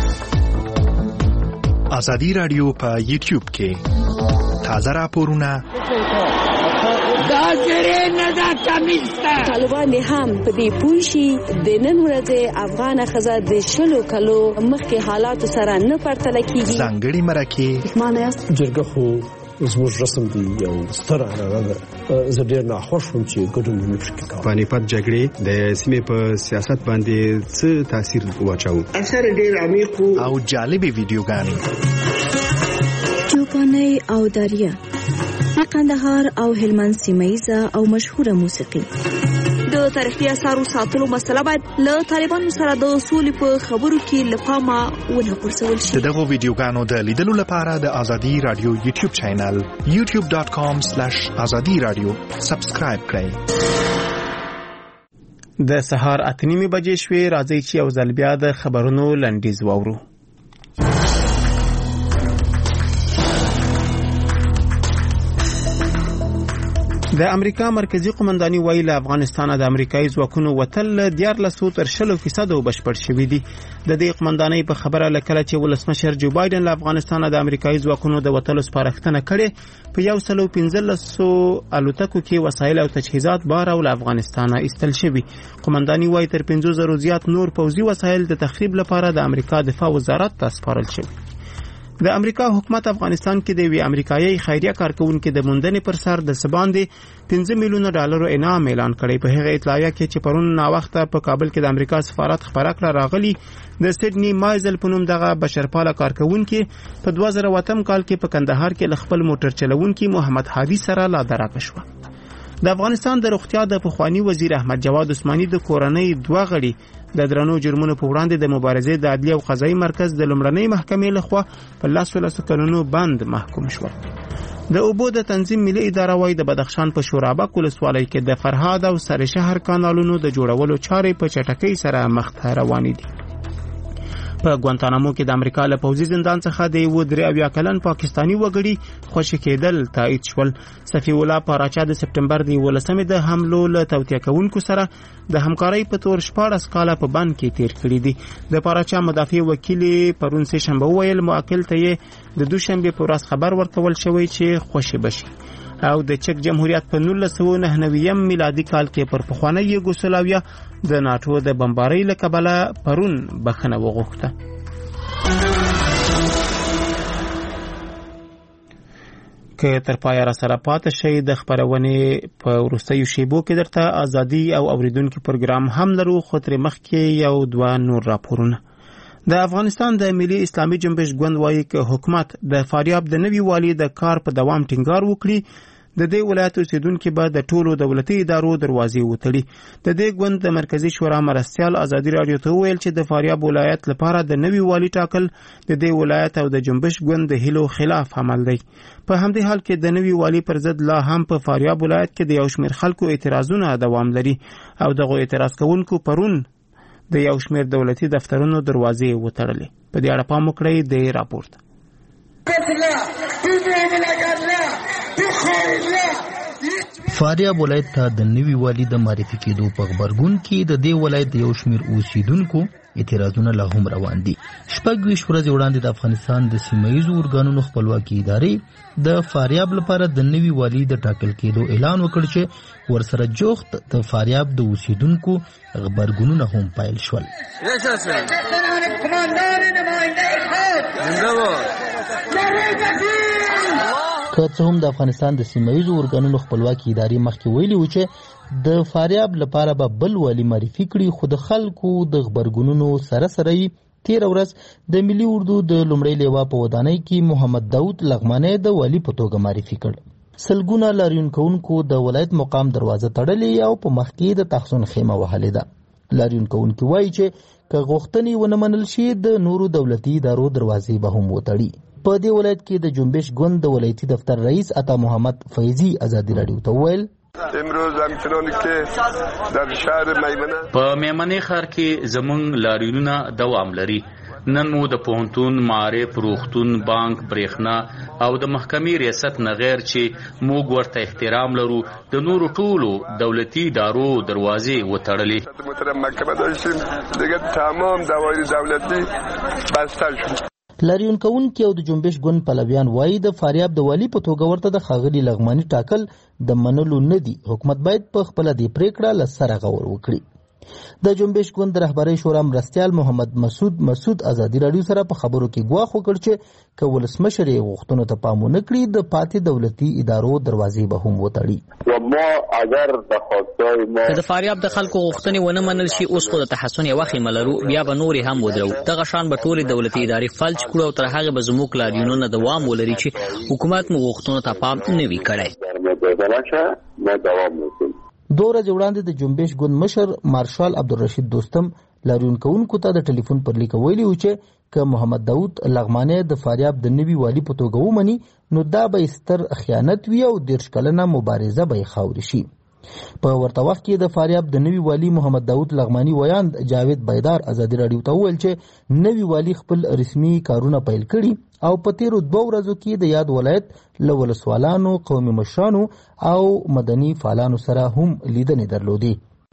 ازادي رادیو په یوټیوب کې تازه راپورونه طالبان هم په دې پوه شي د نن ورځې افغان ښځه د 20 کلو مخکې حالات سره نه پرتله کیږي. ځانګړي مرکه معنی است جرګه خو زموږ رسم دی یو ستر هغه زه ډېر ناخوښ وم چې ګډون مې پکې کاوه. پانیپت جګړې د سیمې په سیاست باندې څه تاثیر واچاوه؟ اثر ډېر عمیق او جالبې ویډیوګانې چوپانۍ او داریه د قندهار او هلمند سیمه‌ییزه او مشهوره موسیقي. د تاریخي اثارو ساتلو مسله باید له طالبانو سره د سولې په خبرو کې له پامه ونه غورځول شي. دغه ویډیوګانو د لیدلو لپاره د ازادي رادیو یوټیوب چینل youtube.com/azadi-radio سبسکرایب کړئ. د سهار 8:30 بجې شوې. راځي چې یو ځل بیا د خبرونو لنډیز واورو. د امریکا مرکزی قومنداني وایي له افغانستانه د امریکایي ځواکونو وتل 14% بشپړ شوي دي. د دې قومندانۍ په خبره لکه چې ولسمشر جو بایدن له افغانستانه د امریکایي ځواکونو د وتلو سپارښتنه کړې په 115 الوتکو کې وسایل او تجهیزات بار او له افغانستانه ایستل شوي. قومنداني وایي تر 50,000 زیات نور پوځي وسایل د تخریب لپاره د امریکا دفاع وزارت ته سپارل شوي. د امریکا حکومت افغانستان کې د وی امریکایي خیریه کارکونکو د موندنې پر سر د سباندې $5 میلیون انعام اعلان کړی. په هغه اطلاعیه کې چې پرون نا وخته په کابل کې د امریکا سفارت خبره کړه راغلی د سیدنی مایزل په نوم دغه بشرپاله کارکونکو په 2008 کال کې په کندهار کې خپل موټر چلوونکي محمد هادي سره لا دراکه شو. د افغانستان د روغتیا د پخوانی وزیر احمد جواد عثماني د کورنۍ 2 غړي د درنو جرمونو په وړاندې د مبارزې د عدلیه او قضایي مرکز د لومړنۍ محکمې لخوا په 10 کلونو بند محکوم شو. د اوبو د تنظیم ملي اداره وايي د بدخشان په شورابک ولسوالۍ کې د فرهاد او سر شهر کانالونو د جوړولو چارې په چټکۍ سره مخ ته روانې دي. په ګوانتانامو کې د امریکا له پوځي زندان څخه د 73 کلن پاکستانی وګړي خوشی کېدل تایید شول. صفی الله پاراچا د سپټمبر د 18 د حملو له توطئه کوونکو سره د همکارۍ په تور 14 کاله په بند کې تیر کړی دي. د پاراچا مدافع وکیل پرون سه شنبه ویل موکل ته د دوشنبه په ورځ خبر ورکول شوی چې خوشی بشي او د چک جمهوریت په 1999 میلادي کال کې پر پخوانی یوګوسلاویا د ناتو د بمبارۍ له کبله پرون بخنه وغوښته. که تر پای را سره پاتې شي د خبرونه په ورستیو شیبو کې درته ازادي او اوریدونکو پروګرام هم لرو. خو تر مخکې یو 2 نور راپورونه. د افغانستان د ملي اسلامي جنبش ګوند وايي چې حکومت د فاریاب د نوي والي د کار په دوام ټینګار وکړي. د دې ولایت اوسیدونکو به د ټولو دولتي ادارو دروازې وتړي. د دې ګوند د مرکزی شورا مرستيال ازادي رادیو ته ویل چې د فاریاب ولایت لپاره د نوي والي ټاکل د دې ولایت او د جنبش ګوند د هیلو خلاف عمل دی. په همدې حال کې د نوي والي پر ضد لا هم په فاریاب ولایت کې د یو شمېر خلکو اعتراضونه دوام لري او دغه اعتراض کوونکو پرون د یو شمېر دولتي دفترونو دروازې وتړلې. په دې اړه پام وکړئ د راپورت. فاریاب ولایت ته د نوي والي د معرفي کېدو په خبرګون کې د دې ولایت یو شمېر اوسیدونکو اعتراضونه لا هم روان دي. 26 ورځې وړاندې د افغانستان د سیمه‌ییزو ارګانونو خپلواکي ادارې د فاریاب لپاره د نوي والي د ټاکل کېدو اعلان وکړ چې ورسره جوخت د فاریاب د اوسیدونکو خبرګونونه هم پایل شول. که څه هم د افغانستان د سیمه‌ییزو ارګانونو خپلواکي ادارې مخکې ویلي و چې د فاریاب لپاره به بل والي معرفي کړي، خو د خلکو د خبرګونونو سره سره تیر ورځ د ملي اردو د لومړۍ لیوا په ودانۍ کې محمد داود لغمانی د والي په توګه معرفي کړ. سلګونه لاریون کوونکو د ولایت مقام دروازه تړلې او په مخ کې د تخزن خیمه وهلې ده. لاریون کوونکي وایي چې که غوښتنې ونه منل شي د نورو دولتي ادارو دروازې به هم وتړي. په دې ولایت کې د جنبش ګوند د ولایتي دفتر رئیس عطا محمد فیضی ازادي رادیو ته وویل امروز همچنان که در شهر میمنه په میمنه ښار کې زمونږ لاریونونه دوام لري. نن مو د پوهنتون، معارف، روغتون، بانک، برېښنا او د محکمې ریاست نه غیر چې موږ ورته احترام لرو د نورو ټولو دولتي ادارو دروازې وتړلې. محترم محکمه داشتیم دیگه تمام دوایر دولتي بسته شد. لاریون کوونکي او د جنبش ګوند پلویان وایي د فاریاب د والي په توګه ورته د ښاغلي لغمانی ټاکل د منلو نه دي. حکومت باید په خپله دې پریکړه له سره غور وکړي. د جنبش ګوند رهبرۍ شورا مرستیال محمد مسعود ازادي راډیو سره په خبرو کې ګواښ وکړ چې که ولسمشر یې غوښتنو ته پام ونه کړي د پاتې دولتي ادارو دروازې به هم وتړي. که د فاریاب د خلکو غوښتنې ونه منل شي، اوس خو د تحسن یوه خیمه لرو، بیا به نورې هم ودرو. دغه شان به ټولې دولتي ادارې فلج کړو او تر هغې به زموږ لاریونونه دوام ولري چې حکومت مو غوښتنو ته پام نه وي کړی. دوه ورځې وړاندې د جنبش ګوند مشر مارشال عبدالرشید دوستم لاریون کوونکو ته د ټلیفون پر لیک ویلي و چې که محمد داود لغمانی د فاریاب د نوي والي په توګه ومني نو دا به ستر خیانت وي او 30 کلنه مبارزه به یې خاورې شي. په ورته وخت کې د فاریاب د نوي والي محمد داود لغمانی ویاند جاوید بیدار ازادي راډیو ته وویل چې نوي والي خپل رسمي کارونه پیل کړي او په تیرو 2 ورځو کې د یاد ولایت له ولسوالانو، قومي مشرانو او مدني فعالانو سره هم لیدنې درلودې.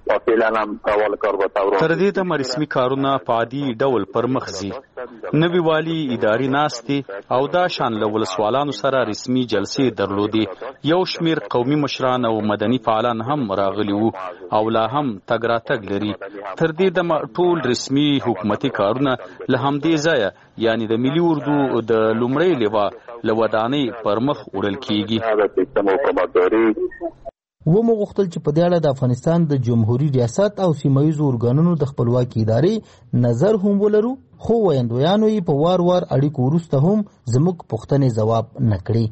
تر دې دمه رسمي کارونه په عادي ډول پر مخ ځي. نوي والي اداري ناستې او دا شان له ولسوالانو سره رسمي جلسې درلودې. یو شمیر قومي مشران او مدني فعالان هم راغلي وو او لا هم تګ راتګ لري. تر دې دمه ټول رسمي حکومتي کارونه له همدې ځایه یعنی د ملي اردو د لومړۍ لیوا له ودانۍ پر مخ وړل کیږي. ومو غوښتل چې په دې اړه د افغانستان د جمهوریت ریاست او سیمایي ارګانونو د خپلواکي ادارې نظر هم ولرو، خو ویاندویانو یې په وار اړیکو وروسته هم زموږ پوښتنې ځواب نه کړي.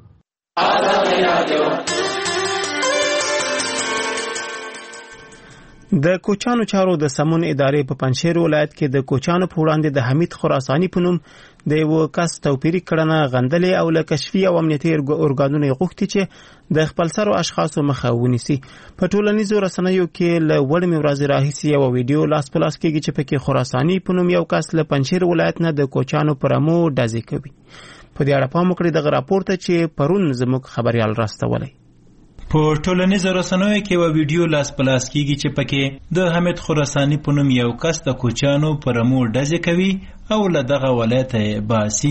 د کوچانو چارو د سمون ادارې په پنجشیر ولایت کې د کوچانو په وړاندې د حمید خراساني په نوم د یو کس توپیري کړنه غندلې او له کشفي او امنیتي ارګانونو غوښتي چې د خپلسرو اشخاصو مخه ونیسي. په ټولنیزو رسنیو کې له وړمې ورځې راهیسې یو ویډیو لاس په لاس کېږي چې پکې خراساني په نوم یو کس له پنجشیر ولایت نه د کوچانو پر امو ډزې کوي. په دې اړه پام وکړئ دغه راپور ته چې پرون زموږ خبريال راستولی. په ټولنیزو رسنیو کې یو ویډیو لاس په لاس کېږي چې پکې د حمید خراساني په نوم یو کس د کوچانو پر امو ډزې کوي او له دغه ولایته یې باسي.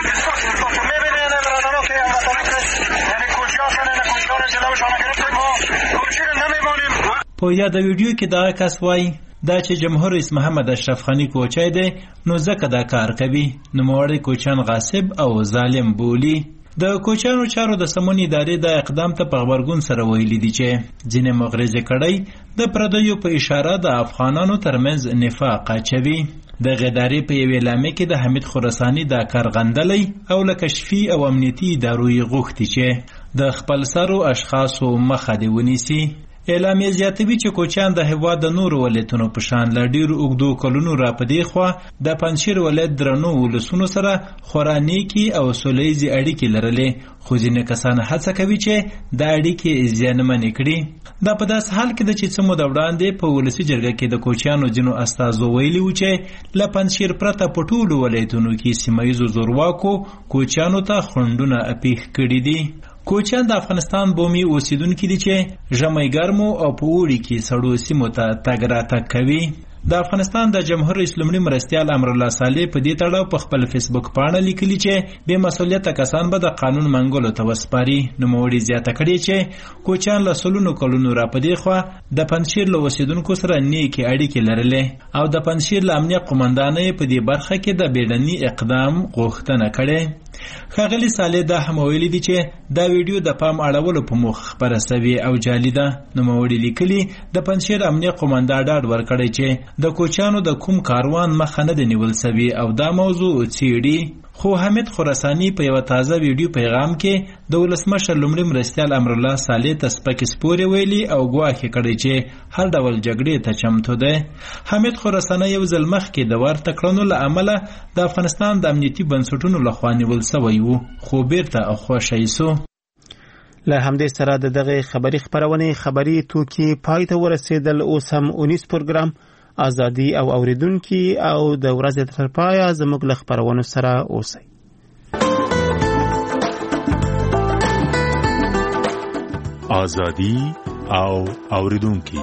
په یاد ویډیو کې دغه کس وایي دا چې جمهور رئیس محمد اشرف غنی کوچای دی نو ځکه دا کار کوي. نوموړی کوچان غاصب او ظالم بولی. د کوچانو چارو د سمون ادارې د اقدام ته په غبرګون سره ویلي دي چې ځینې مغرضې کړۍ د پردیو په اشاره د افغانانو ترمنځ نفاق اچوي. د غداري په یوې اعلامیه کې د حمید خراساني دا کار غندلی او له کشفي او امنیتي ادارو یې غوښتي چې د خپلسرو اشخاصو مخه دې ونیسي. اعلامیه زیاتوي چې کوچیان د هېواد د نورو ولایتونو په شان له ډېرو اوږدو کلونو را په دې خوا د پنجشیر ولایت درنو ولسونو سره خورا نیکې او سولیزې اړیکې لرلې، خو ځینې کسان هڅه کوي چې دا اړیکې زیانمنې کړي. دا په داسې حال کې ده چې څه موده وړاندې په ولسي جرګه کې د کوچیانو ځینو استازو ویلي وو چې له پنجشیر پرته په ټولو ولایتونو کې سیمه ییزو زورواکو کوچیانو ته خنډونه اپیښ کړي دي. کوچیان د افغانستان بومي اوسیدونکي دي چې ژمی ګرمو او په اوړي کې سړو سیمو ته تګ راتګ کوي. د افغانستان د جمهور رئیس لومړي مرستیال امرالله صالح په دې تړاو په خپل فیسبوک پاڼه لیکلي چې بې مسؤلیته کسان به د قانون منګولو ته وسپاري. نوموړي زیاته کړې چې کوچیان له سلونو کلونو را په دې خوا د پنجشیر له اوسیدونکو سره نیکې اړیکې لرلې او د پنجشیر له امنیه قومندانۍ په دې برخه کې د بیړني اقدام غوښتنه کړې. ښاغلي صالح دا هم ویلي دي چې دا ویډیو د پام اړولو په موخه خپره سوې او جعلي ده. نوموړي لیکلي د پنجشیر امنیه قومنده ډاډ ورکړی چې د کوچیانو د کوم کاروان مخه نه ده نیول سوې او دا موضوع څیړي. خو حمید خراساني په یو تازه ویډیو پیغام کې د ولسمشر لومړي مرستیال امرالله صالح ته سپکې سپورې ویلي او ګواښ کړی چې هر ډول جګړې ته چمتو دی. حمید خراساني یو ځل مخکې د ورته کړنو له امله د افغانستان د امنیتي بنسټونو لخوا نیول سوی و، خو بیرته خوشی سو. له همدې سره د دغه خبري خبرونې خبري توکي پای ته ورسېدل. اوس هم اونیس پروګرام ازادي او اوریدونکو او د ورځې تر پایه زموږ له خبرونو سره اوسئ. ازادي او اوریدونکو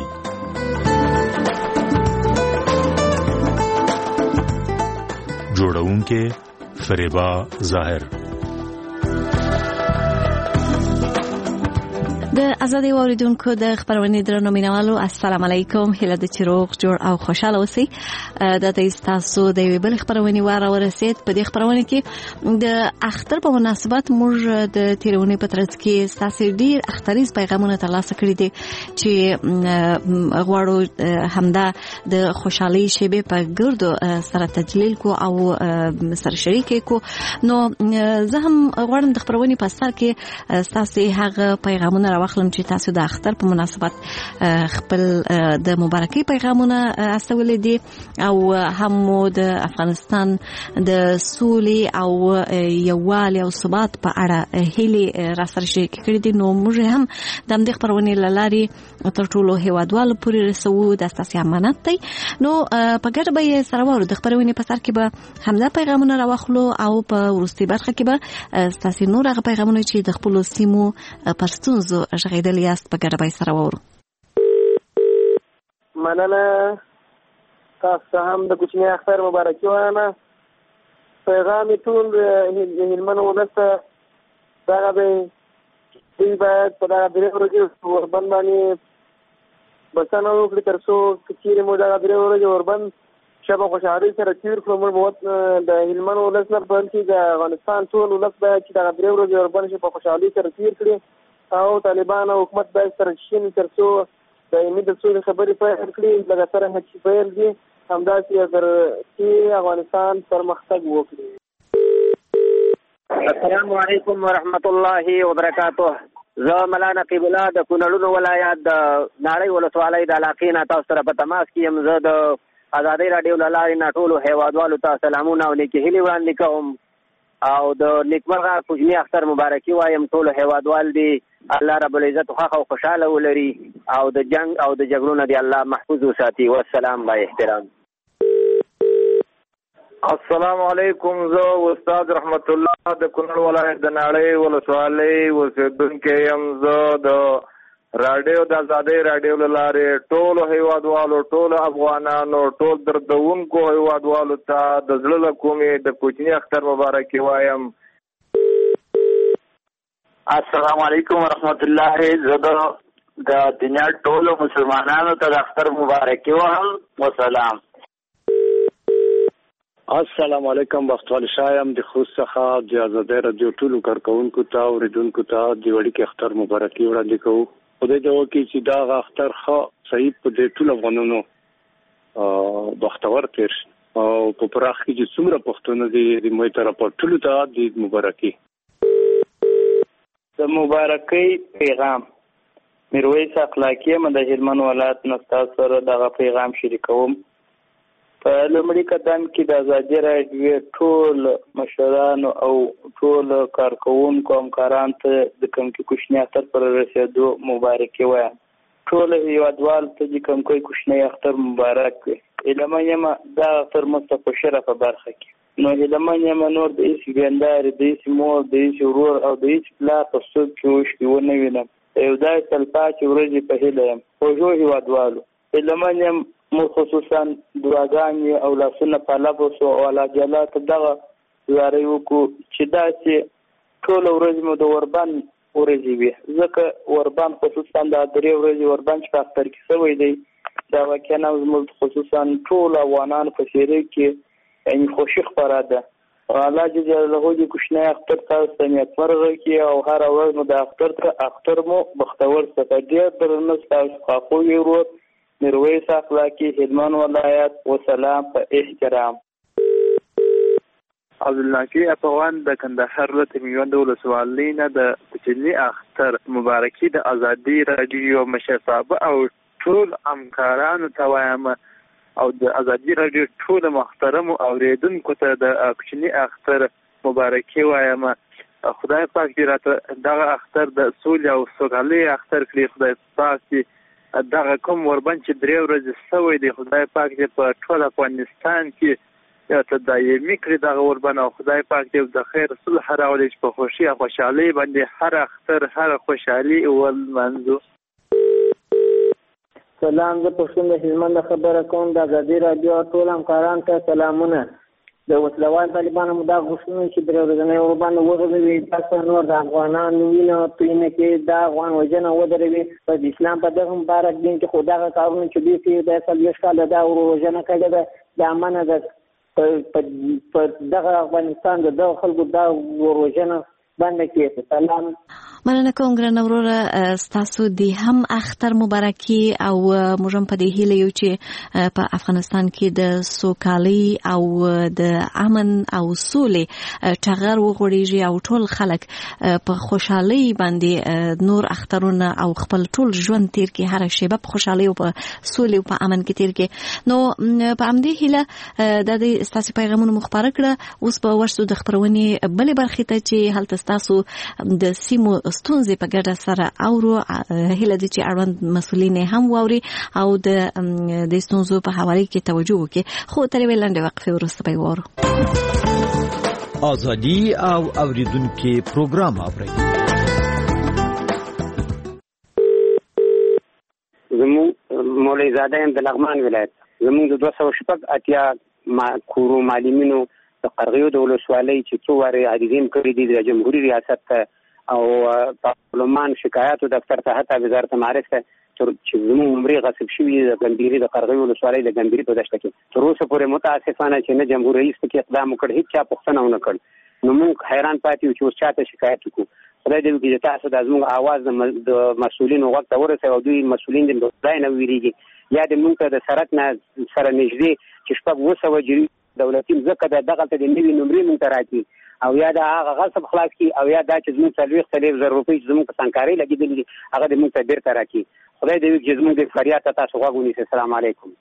جوړونکو فریبا ظاهر. د آزادۍ واوریدونکو د خبرونې درنو مینوالو السلام علیکم، هیله ده چې روغ جوړ او خوشاله اوسئ. د تاسو د یوې بلې خبرونې وار ورسید. په دې خبرونه کې د اختر په مناسبت موږ د تیرونې په ترڅ کې ستاسو ډیر اختریز پیغامونه ترلاسه کړي دي چې غواړو همدا د خوشحالۍ شیبې په ګردو سره تجلیل کو او سره شریک کو. نو زه هم غواړم د خبرونې په سر کې ستاسو هغه پیغامونه واخلم چې تاسو د اختر په مناسبت خپل د مبارکۍ پیغامونه استولې دي او هم د افغانستان د سولې او یووالي او ثبات په اړه هیلې را سره شریک کړې دي. نو موږ هم د همدې خبرونې له لارې تر ټولو هیوادوالو پورې رسوو. دا ستاسو امانت دی. نو په ګډه به یې سره واورو. د خبرونې په سر کې به همدا پیغامونه راواخلو او په وروستۍ برخه کې به ستاسو نور هغه پیغامونه چې د خپلو سیمو پر ستونزو غیدل یاست په ګډه به سره واورو. مننه. تاسو هم د کوچني اختر مبارکي وایم. پیغام ټول هلمند ولس ته دا به دوی باید په دغه درې ورځې اوربند باندې بسنه وکړي تر څو چیرې مو دغه درې ورځې اوربند شبه خوشحالۍ سره تېر کړو. موږ د هلمند ولس نه بلکې د افغانستان ټول ولس باید چې دغه درې ورځې اوربند شي په خوشحالۍ سره تېر کړي او طالبان او حکومت باید سره شین تر څو دایمي د سولې خبرې پیل کړي. لکه څرنګه چې پیل دي همداسې اگر چې افغانستان پرمختګ وکړي. السلام علیکم ورحمت الله وبرکاته. زه ملا نقیب الله د کونړ ولایت د ناړۍ ولسوالۍ د علاقې نه تاسو سره په تماس کې یم. زه د آزادۍ راډیو له لارې نه ټولو هیوادوالو ته سلامونه او نیکې هیلې وړاندې کوم او د نیکمرغه کوچني اختر مبارکي وایم. ټولو هیوادوال دي الله رب العزت خوښ او خوشاله ولري او د جنگ او د جګړو نه دی الله محفوظ وساتي. والسلام با احترام. السلام علیکم. زه استاد رحمت الله د کونړ ولایت د ناړۍ ولسوالۍ اوسېدونکی یم. زه د راډیو د آزادۍ راډیو له لارې ټولو هیوادوالو ټولو افغانانو ټول دردونکو هیوادوالو ته د زړه له کومې د کوچني اختر مبارکي وایم. السلام علیکم ورحمت الله. زه د دنیا ټولو مسلمانانو ته د اختر مبارکي وایم. وسلام. السلام علیکم. بختوال شایم د خوست څخه د آزادۍ راډیو ټولو کارکونکو ته او اوریدونکو ته د وړوکي اختر مبارکي وړاندې کوو. خدای دې وکړي چې دا اختر ښه صحیح په دې ټولو افغانانو بختور تیر شي او په پراخ کې چې څومره پښتانه دي د موږ طرفه ټولو ته د مبارکي. د مبارکۍ پیغام میرویس اخلاقی یم د هلمند ولایت نه تاسو سره دغه پیغام شریکوم. په لومړي قدم کې د آزادۍ راډیو ټول مشرانو او ټول کارکوونکو همکارانو ته د کوم کې کوچني اختر پر رسېدو مبارکي وایم. ټول هیوادوال ته چې کوم کوی کوچنی اختر مبارک وي. هیلمن یم دا اختر مو په شرفه برخه کې نو هیلمن یم نور د هیڅ ګاندارې د هیڅ مور د هیڅ ورور او د هیڅ پلار په څوک کې وشکي ونه وینم. یو داسې تلپاتې ورځې په هیله یم. خوږو هیوادوالو هیلمن یم مو خصوصا دعاګانې او لاسونه په لبو سو او الله جل ته دغه زارۍ وکړو چې داسې ټوله ورځ مو د وربند ورځې وي. ځکه وربند خصوصا د درې ورځې وربند چې په اختر کې شوی دی دا واقعا زموږ خصوصا ټول افغانان په څېرې کې یعنې خوښي خپره ده. الله جل جلاله دې کوچنی اختر تاسو ته نیکمرغه کړي او هره ورځ مو د اختر مو بختور څخه ډېر درنه ستاسو خواخوږی ورور میرویس اخلاقی هلمند ولایت. وسلام په احترام. عبدالناصر افغان د کندهار له میوند ولسوالۍ نه د کوچني اختر مبارکي د آزادۍ راډیو مشر صاحب او ټول همکارانو ته وایم او د آزادۍ راډیو ټول محترمو اوریدونکو ته د کوچني اختر مبارکي وایم. خدای پاک دې راته دغه اختر د سولې او سوکالۍ اختر کړي. خدای پاک دې دغه کوم وربند چې درې ورځې شوی دی خدای پاک دې په ټول افغانستان کې ته دایمي کړي دغه وربند او خدای پاک دې د خیر صلح راولي چې په خوښي او خوشحالۍ باندې هر اختر هر خوشحالي ولمانځو. سلام. زه پښتون د هلمند خبره کوم. د آزادۍ راډیو ټول همکارانو ته سلامونه. د وسلوال طالبانو دا غوښتنه چې درې ورځې اوربان وغوړوي تاسو نور د افغانانو وینه پینه کې دا افغان وجنه ودروي په اسلام په دغه مبارک دین کې خدای کارونه چې دې کې د اصل کال دا وجنه کړي د امانه د په دغه افغانستان د خلکو دا وجنه باندې کې سلام مننه کوم ګران وروره ستاسو د هم اختر مبارکي او موږ هم په دې هیله یو چې په افغانستان کې د سوکالي او د امن او سولې ټغر وغوړیږي او ټول خلک په خوشحالي باندې نور اخترونه او خپل ټول ژوند تیر کې هر شیبه په خوشحالي او په سولې او په امن کې تیر کې نو په همدې هیله د ستاسو پیغامونو مخبره کړه اوس په ورسو د خبرونې بلې برخې ته چې هلته ستاسو د سیمو ستونزې په ګډه سره اورو هیله دي چې اړوند مسؤلین هم واوري او د ستونزو په حواله کې توجه وکړي خو تر یوې لنډې وقفې وروسته به وورو ازادي او اوریدونکو پروګرام اوري زموږ مولوی زاده هم د لغمان ولایت زموږ د 280 کورو معلمینو د قرغیو د ولسوالۍ چې څو واره عریضې کړې دي د جمهوریت ریاست ته او پارلمان شکایاتو دفتر ته حتی وزارت معارف ته چې زموږ عمرې غصب شوي د ګمبيري د قرغیو ولسوالۍ د ګمبيري په دشت کې تر اوسه پورې متاسفانه چې نه جمهور رئیس پکې اقدام وکړ هیڅ چا پوښتنه ونه کړ نو موږ حیران پاتې یو چې اوس چاته شکایت وکړو خدای دې وکړي چې تاسو د زموږ اواز د مسؤلینو غوږ ته ورسوي او دوی مسؤلین دې د خدای نه ویریږي یا دې موږ ته د سرک نه سره نږدې چې شپږ 200 جری دولتي ځکه د دغه ته د نوي نمرې مونږ ته راکړي او یا د هغه غصب خلاص کی او یا دا چې زموږ 40,000 روپۍ چې زموږ په سنکاري لګېدلې دي هغه د موږ ته بیرته راکړي خدای دې وکړي چې زموږ د فریاد ته تاسو غوږ ونیسئ السلام علیکم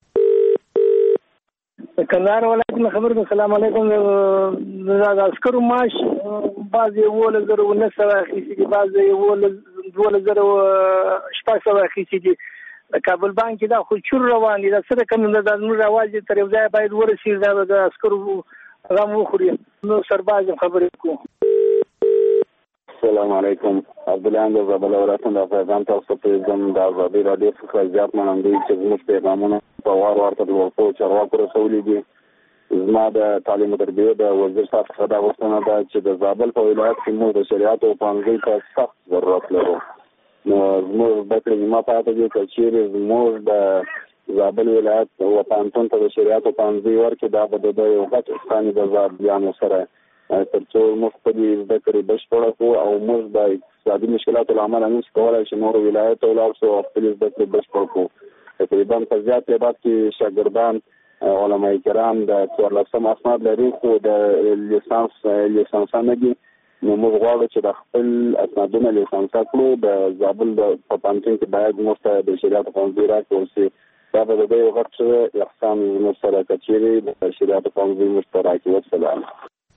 کندهار ولایت نه خبر ده السلام علیکم د عسکرو معاش بعضې 1900 اخیستي دي بعضې 1200 اخیستي دي د کابل بانک کې دا خو چور روان دي دا څه کوم د زموږ اواز تر یو ځای باید ورسیږي د عسکرو غم وخوري نو سرباز خبرې کوم السلام علیکم عبد الله اند زبل اوراتون د پیغام تاسو په زم د ازادي رادیو څخه زیات منندوی چې زموږ پیغامونه په وار ورته د ورکو چارواکو رسولې دي زما د تعلیم او تربیه د وزیر صاحب څخه دا غوښتنه ده چې د زابل په ولایت کې موږ د شریعت او قانون ته سخت ضرورت لرو نو زموږ د کلمه پاتې دي چې زموږ د زابل ولایت او پانتون ته د شریعت او قانون ورکه دا به د یو غټ ستاني د زابلیانو سره ترڅو موږ په دې د کړې بشپړه کو او موږ د اقتصادي مشکلاتو لامل نه کولای شو نور ولایت او لاسو خپل د کړې بشپړه کو تقریبا په زیات تعداد کې شاګردان علماء کرام د 14 اسناد لري خو د لیسانس نه دي نو موږ غواړو چې د خپل اسنادونه لیسانس کړو د زابل د پانتون کې باید موږ د شریعت او قانون راکړو دا به د یو غټ احسان مشترک کچېری د شریعت او قانون مشترک والسلام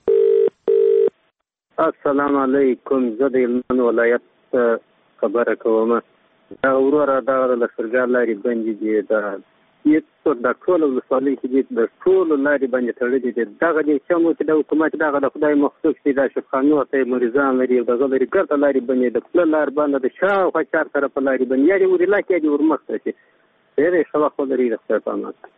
السلام علیکم زه د هلمند ولایت خبره کوم دا وروره دغه د لښکرګاه لارې بندې دي د ټولو ولسوالۍ کې دي د ټولو لارې باندې تړلې دي دغه د چمو چې د حکومت دغه د خدای مخصوص دي دا شفخانو ته مریضان لري دغه لري ګرته لارې باندې د خپل لار باندې د شاوخوا چار طرفه لارې باندې یا دې ورلا کې دې ورمخته شي ډېرې ښه وخت لري د خدای په امان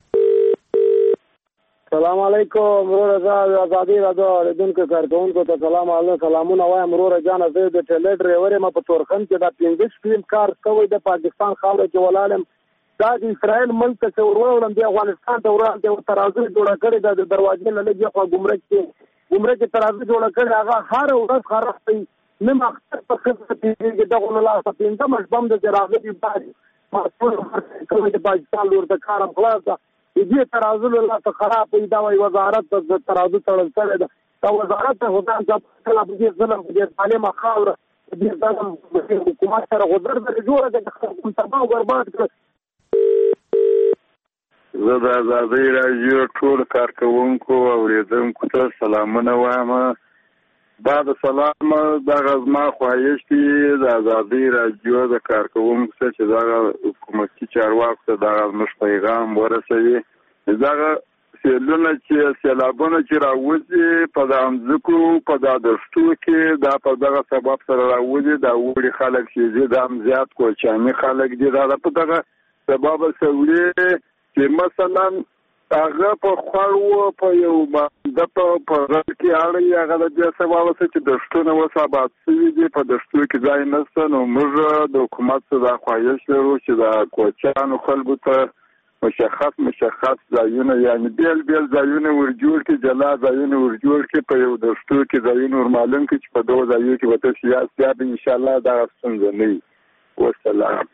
السلام علیکم ورور آزادی رادیو اوریدونکو کارکونکو ته سلامونه وایم ورور جان زه د ټیلر ډرایور یم په تورخم کې د 15 فلم کار کوي د پاکستان خاوره کې ولالم دا د اسرائیل ملک ته ورولم د افغانستان ته ورول د ترازو جوړ کړی د دروازې نه لګي خو ګمرک ترازو جوړ کړی هغه هر ورځ خراب نه مختص په خدمت کې دغه نه لاس په انده مشبم د راغلي بعد مسؤل کوي د پاکستان لور د کارم خلاص دې ترازو له ته خراب دی دا وزارت د ترازو تړل کړی دا وزارت ته هدان چې کله په دې ظلم د تعلیم خاور دې د حکومت سره غوډر د جوړه د خپل تباہ برباد کړ زه د آزادۍ راډیو ټول کارکونکو او اوریدونکو ته سلامونه وایم دا د سلام دغه زما خواهش دی د آزادۍ راډیو د کارکونکو څخه چې دغه حکومتي چارواکو ته دغه زموږ پیغام ورسوي دغه سیلونه چې سیلابونه چې راوځي په د ځمکو په د دښتو کې دا په دغه سبب سره راوځي دا وړي خلک چې دا هم زیات کوچاني خلک دي دا په دغه سبب سوي چې مثلا هغه په خوړو په یو د په رد کې اړې هغه د دې سبب چې د شتونه وسابات سوي دي په دشتو کې ځای نشته نو موږ د حکومت څخه خواهش لرو چې د کوچیانو خلکو ته مشخص ځایونه یعنی بیل ځایونه ورجوړ کړي جلا ځایونه ورجوړ کړي په یو دشتو کې ځایونه ورمالوم کړي چې په دوه ځایو کې وته سیاست ان شاء الله دا څنګه نه وي. والسلام.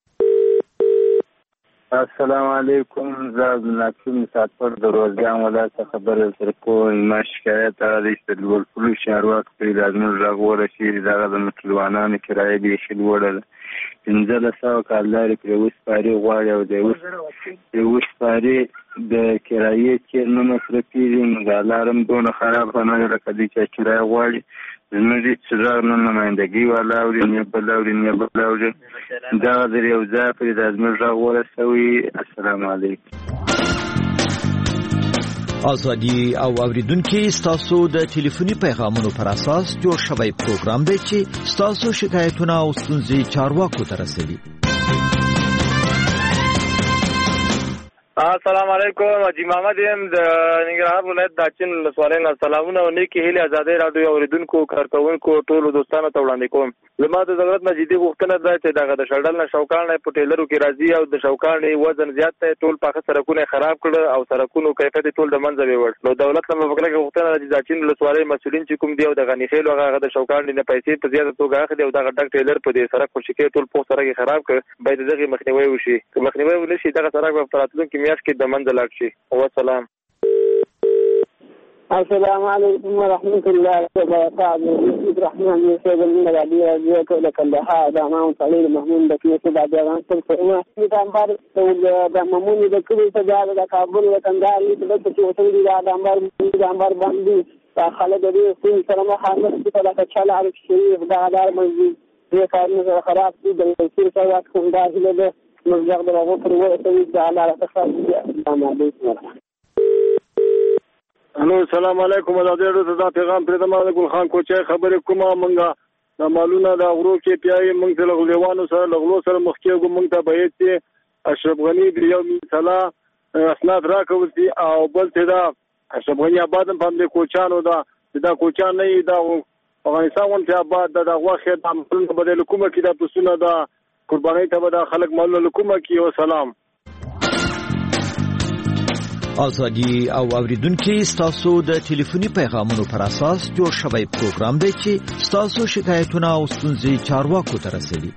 السلام علیکم. زه عبدالناصر مسافر د روزګان ولایت خبره تر کوم ما شکایت لري چې د ورکړو چارواکو په لازم راغوره شي دغه د متلوانانو کرایه دي شي وړل 1500 کالداري پر وسپاري غواړي او د وسپاري د کرایه چې نو مصرفي مغالارم دونه خراب نه لري کدي چې کرایه غواړي زموږ چې نن نمائندګي والا او نه بلاوري دا د یو ځای په لازم راغوره شوی. السلام علیکم. ازادي او اوریدونکو ستاسو د ټلیفوني پیغامونو پر اساس جوړ شوی پروګرام دی چې ستاسو شکایتونه او ستونزې چارواکو ته رسوي. السلام علیکم. اجي محمد يم د ننګرهار ولایت د اچین ولسوالۍ نه سلامونه او نیکی هیله آزادۍ رادیو اوریدونکو کارکونکو ټولو دوستانو ته وړاندې کوم. زما د ضرورت نه جدي غوښتنه ده چې دغه د شړډل نه شوکان په ټیلرو کې راځي او د شوکان وزن زیات دی ټول پاخه سرکونه خراب کړ او سرکونو کیفیت ټول د منځ ویوړ. نو دولت له مفکره غوښتنه ده چې د اچین ولسوالۍ مسولین چې کوم دی او د غنیخیل هغه د شوکان نه پیسې په زیاته توګه اخلي او دغه ډک ټیلر په دې سرک خوشی کې ټول په سرک خراب کړ. باید دغه مخنیوي وشي. که مخنیوي ونشي دغه سرک په راتلونکي کې میاشت کې د منځ والسلام. السلام علیکم ورحمۃ اللہ وبرکاتہ. الرحمن الرحیم من العلی رضیت لکندها دامام صلیل محمود دکې بعد افغان تر څو میدانبار د مامون د کلی سجاد د کابل د کندهار د چې وصول د دامبار باندې خلک دې سین سره مخالفت په لکه چاله عارف شریف د عدالت منځي دې کارونه خراب دي د سیر سره کوم داخله ده مزګر دغه پر وته د عدالت څخه السلام علیکم. الو السلام علیکم. دا ډېر پیغام پر دماغ ګل خان کوچای خبرې کومه مونږه د مالونه د غرو کې پیای مونږ له غلیوانو سره لغلو سره مخ کېږو مونږ ته به چې اشرف غنی د یو مثلا اسناد راکوي او بل ته دا اشرف غنی آباد په دې کوچانو دا کوچان نه دا افغانستان ونته آباد د غوخه د عملونو بدل کومه کې د پسونه دا قرباني ته به خلک مالونه کومه کې. او سلام. ازادي او اوریدونکو ستاسو د ټلیفوني پیغامونو پر اساس جوړ شوی پروګرام دی چې ستاسو شکایتونه او ستونزې چارواکو ته رسوي.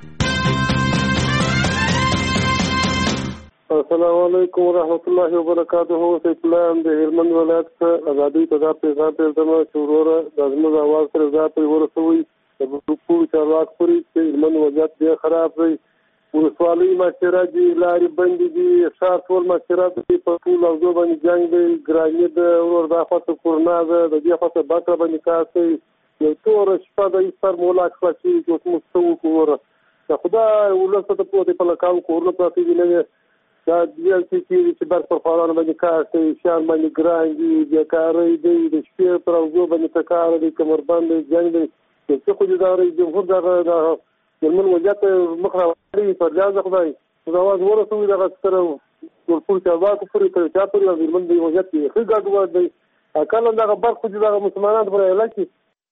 السلام علیکم ورحمۃ اللہ وبرکاتہ. اسلام د هلمند ولایت ازادي ته پیغام پر دمه شورور د زموږ आवाज سره ځای ورسوي. د ټول چارواک پوری چې هلمند وضعیت ډېر خراب دی. ولسوالۍ مشره دي لارې بندې دي ښار ټول مشره دي په ټول اوځو باندې جنګ دی ګراني د ور د خاطر کورنا د دې خاطر باکره باندې کاسي یو تور شپه د ایستر مولا خلاصي چې مستو کوره د خدا ولسته ته په لکاو کورنه پاتې دي نه دا د چې بر پر خلانو باندې کاسي شان باندې ګراني د کارې دی د شپې پر اوځو باندې تکار دي کمر باندې جنگ دی چې خو د داري جمهور دغه من وجات مخراوي پر جازه خدای دا واز ورسوي دغه سره ټول چارواکو پورې تر چا پورې د من دی وجات کې خې ګډوډ دی کله دغه برخ خو دغه مسلمانانو پر علاقه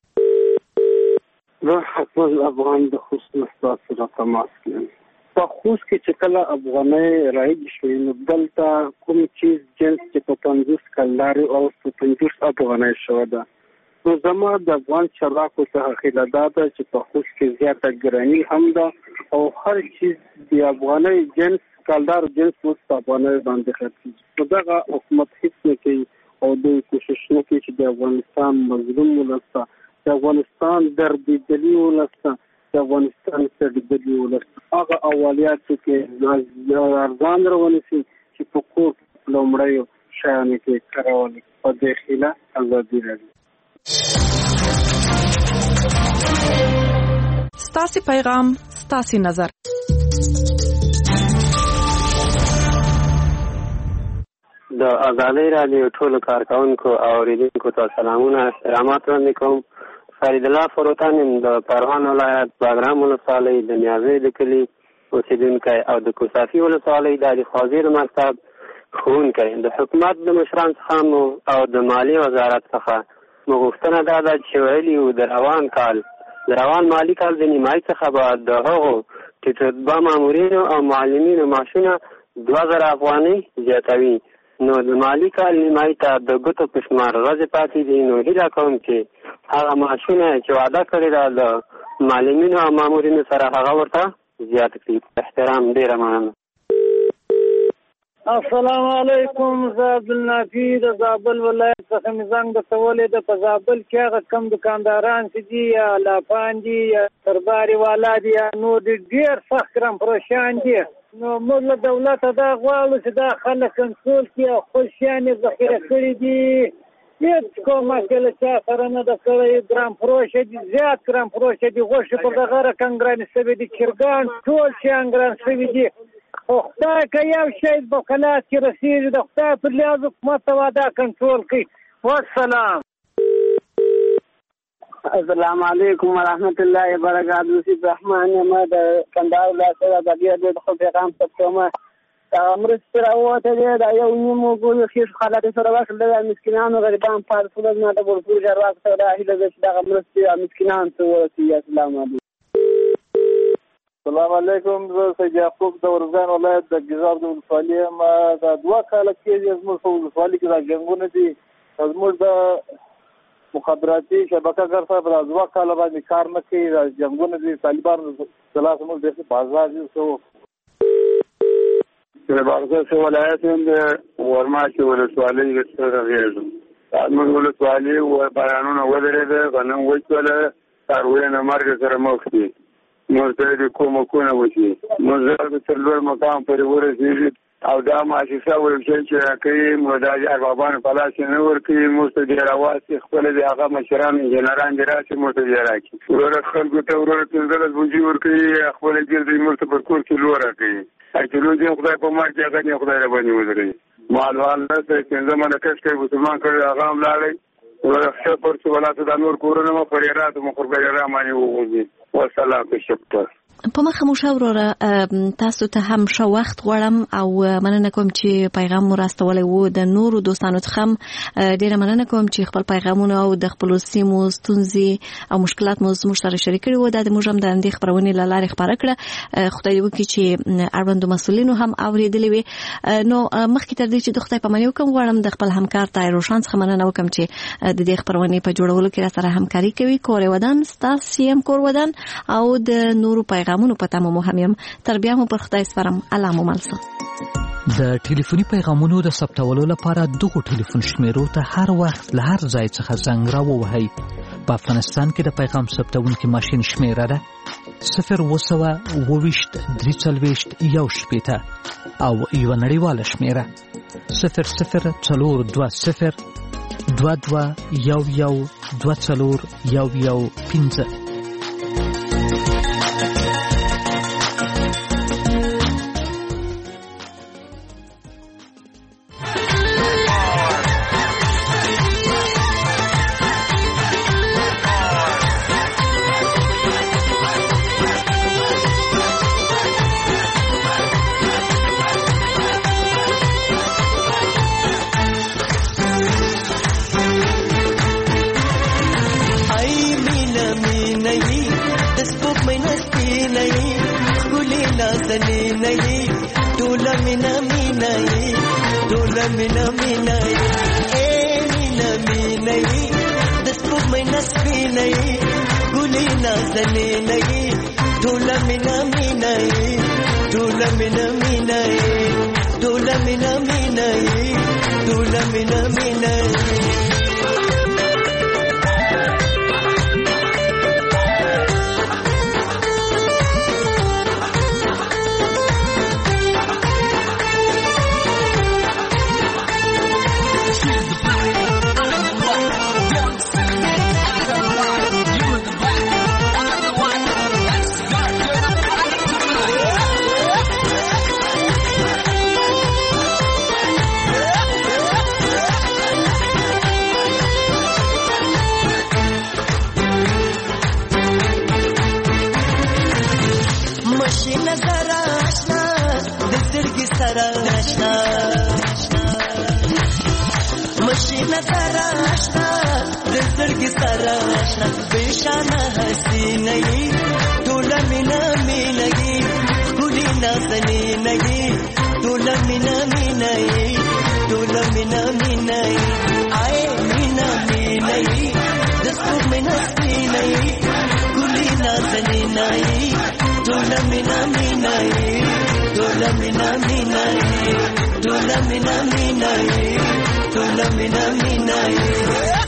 نو حسن افغان د خصوص مستاس سره تماس کوي. په خوست کې چې کله افغانۍ رایج شوې نو دلته کوم چیز جنس چې په 50 کلداري او 50 افغانۍ شو ده. نو زما د افغان چارواکو څخه خیال ده چې په خوست کې زیاته ګراني هم ده او هر چیز د افغانۍ جنس کلدار جنس اوس په افغانۍ باندې خرڅېږي. نو دغه حکومت هیڅ نه کوي او دوی کوشش نه کوي چې د افغانستان مظلوم ولسته د افغانستان دردېدلي ولسته د افغانستان سړېدلي ولسته هغه اولیات کې ارزان راونیسي چې په کور لومړیو شیانو کې کارول په دې خیله ازادي لري. ستاسي پیغام ستاسي نظر. د ازادۍ رادیو ټولو کارکونکو او اوریدونکو ته سلامونه احترامات وړاندې کوم. فرید الله فروتان د پروان ولایت باګرام ولسوالۍ د نیازۍ د کلي اوسیدونکی او د کوسافي ولسوالۍ د علي خوازیر مکتب ښوونکی. د حکومت د مشران څخه او د مالی وزارت څخه مو غوښتنه دا ده چې ویلي وو د روان مالي کال د نیمایي څخه به د هغو ټیټرتبه مامورینو او معلمینو معاشونه 2000 افغانۍ زیاتوي. نو د مالي کال نیمایي ته د ګوتو په شمار ورځې پاتې دي. نو هیله کوم چې هغه معاشونه چې وعده کړې ده د معلمینو او مامورینو سره هغه ورته زیات کړي. احترام، ډېره مننه. السلام علیکم. زه عبدالنافي د زابل ولایت څخه زنګ درته ولې ده. په زابل کې هغه کم دکانداران چې دي یا لافان دي یا ترباري والا دي یا نور دي ډېر سخت ګرم فروشان دي. نو موږ له دولته دا غواړو چې دا خلک کنټرول کړي او خپل شیان یې ذخیره کړي دي. هېڅ کومه کې له چا سره نه ده کړی. ګرام فروشه دي، زیات ګرام فروشه دي. غوښې پر دغه رقم ګرانې شوي دي. چرګان ټول شیان ګران شوي دي. خو خدای که یو شی په کلاس کې رسېږي د خدای پر لیاز حکومت ته واده کنټرول کړي. والسلام. السلام علیکم ورحمت الله وبرکاته. نصیب رحمان یم د کندهار ولایت د ابیا د خو پیغام تکومه مرستې راوته دي. دا یو نیم وګړو خېش حالت سره وکړل د مسکینانو غریبان پارسل نه د ورپور جواب سره هیله ده چې دا مرستې مسکینان ته ورسي. السلام علیکم. السلام علیکم. زه سید یعقوب د ورزان ولایت د ګیزاب د ولسوالۍ یم. دا 2 کاله کېږي زموږ په ولسوالۍ کې دا جنګونه دي. زموږ د مخابراتي شبکه ګر صاحب دا 2 کاله باندې کار نه کوي. دا جنګونه دي. طالبانو خلاص موږ د بازار یو څو د بغداد ولایت د ورماچي ولسوالۍ سره غېږم. زموږ ولسوالۍ بیانونه ودرېده. غنم وچوله. څارویو مرګ سره مخ دي. موږ ته د کومکونه وشي. موږ تر لوړ مقام پورې ورسېږي او دا مؤسسه ویل شي چې راکوي موږ دا اربابانو په لاس نه ورکوي. موږ ته ډېر راواسي خپل د هغه مشران انجینران دي راشي موږ ته ډېر راکړي. وروره خلکو ته وروره 15 بوجي ورکوي. خپل ګرځي موږ ته پر کور کې لوړ راکوي. اکلو دې خدای په ما کې هغه نه خدای را باندې ودرې. مالوال نه ته 15 منه کښ کوي مسلمان کړي هغه هم لاړې. وروره خبر څه ولاته د نور کورونه مو پرېرات مو قربان را باندې وږي. والسلام شکر. په مخه مو شاوروره تاسو ته هم ښه وخت غواړم او مننه کوم چې پیغام مو راستولی وو. د نورو دوستانو څخه ډېره مننه کوم چې خپل پیغامونه او د خپلو سیمو ستونزې او مشکلات مو زموږ سره شریک کړي وو. دا د موږ هم د همدې خپرونې له لارې خپاره کړه. خدای دې وکړي چې اړوندو مسؤلینو هم اورېدلې وي. نو مخکې تر دې چې د خدای پاماني وکړم غواړم د خپل همکار طاهر روشن څخه مننه وکړم چې د دې خپرونې په جوړولو کې راسره همکاري کوي. کور ودان ستاسو هم کور ودان او د نورو پیغامونو په تمه مو هم یم. تر بیا مو پر خدای سپارم. الله مو مل شه. د ټلیفوني پیغامونو د ثبتولو لپاره دغه ټلیفون شمیرو ته هر وخت له هر ځای څخه زنګ راووهئ. په افغانستان کې د پیغام ثبتونکي ماشین شمیره ده 0202341 او یو نړیواله شمیره 002022112415. نظر آشنا د سترګې سره آشنا مینا سره آشنا د زړګي سره آشنا بشانه حسینه یې ټول مینا مینا یې ګلي نازنینه یې ټول مینا مینا یې ټول مینا مینا یې آی مینا مینا یې د څوک مینا سپینه یې ګلي نازنینه یې ټول مینا مینا یې ټول مینا مینا یې ټول مینا مینا یې ټول مینا مینا یې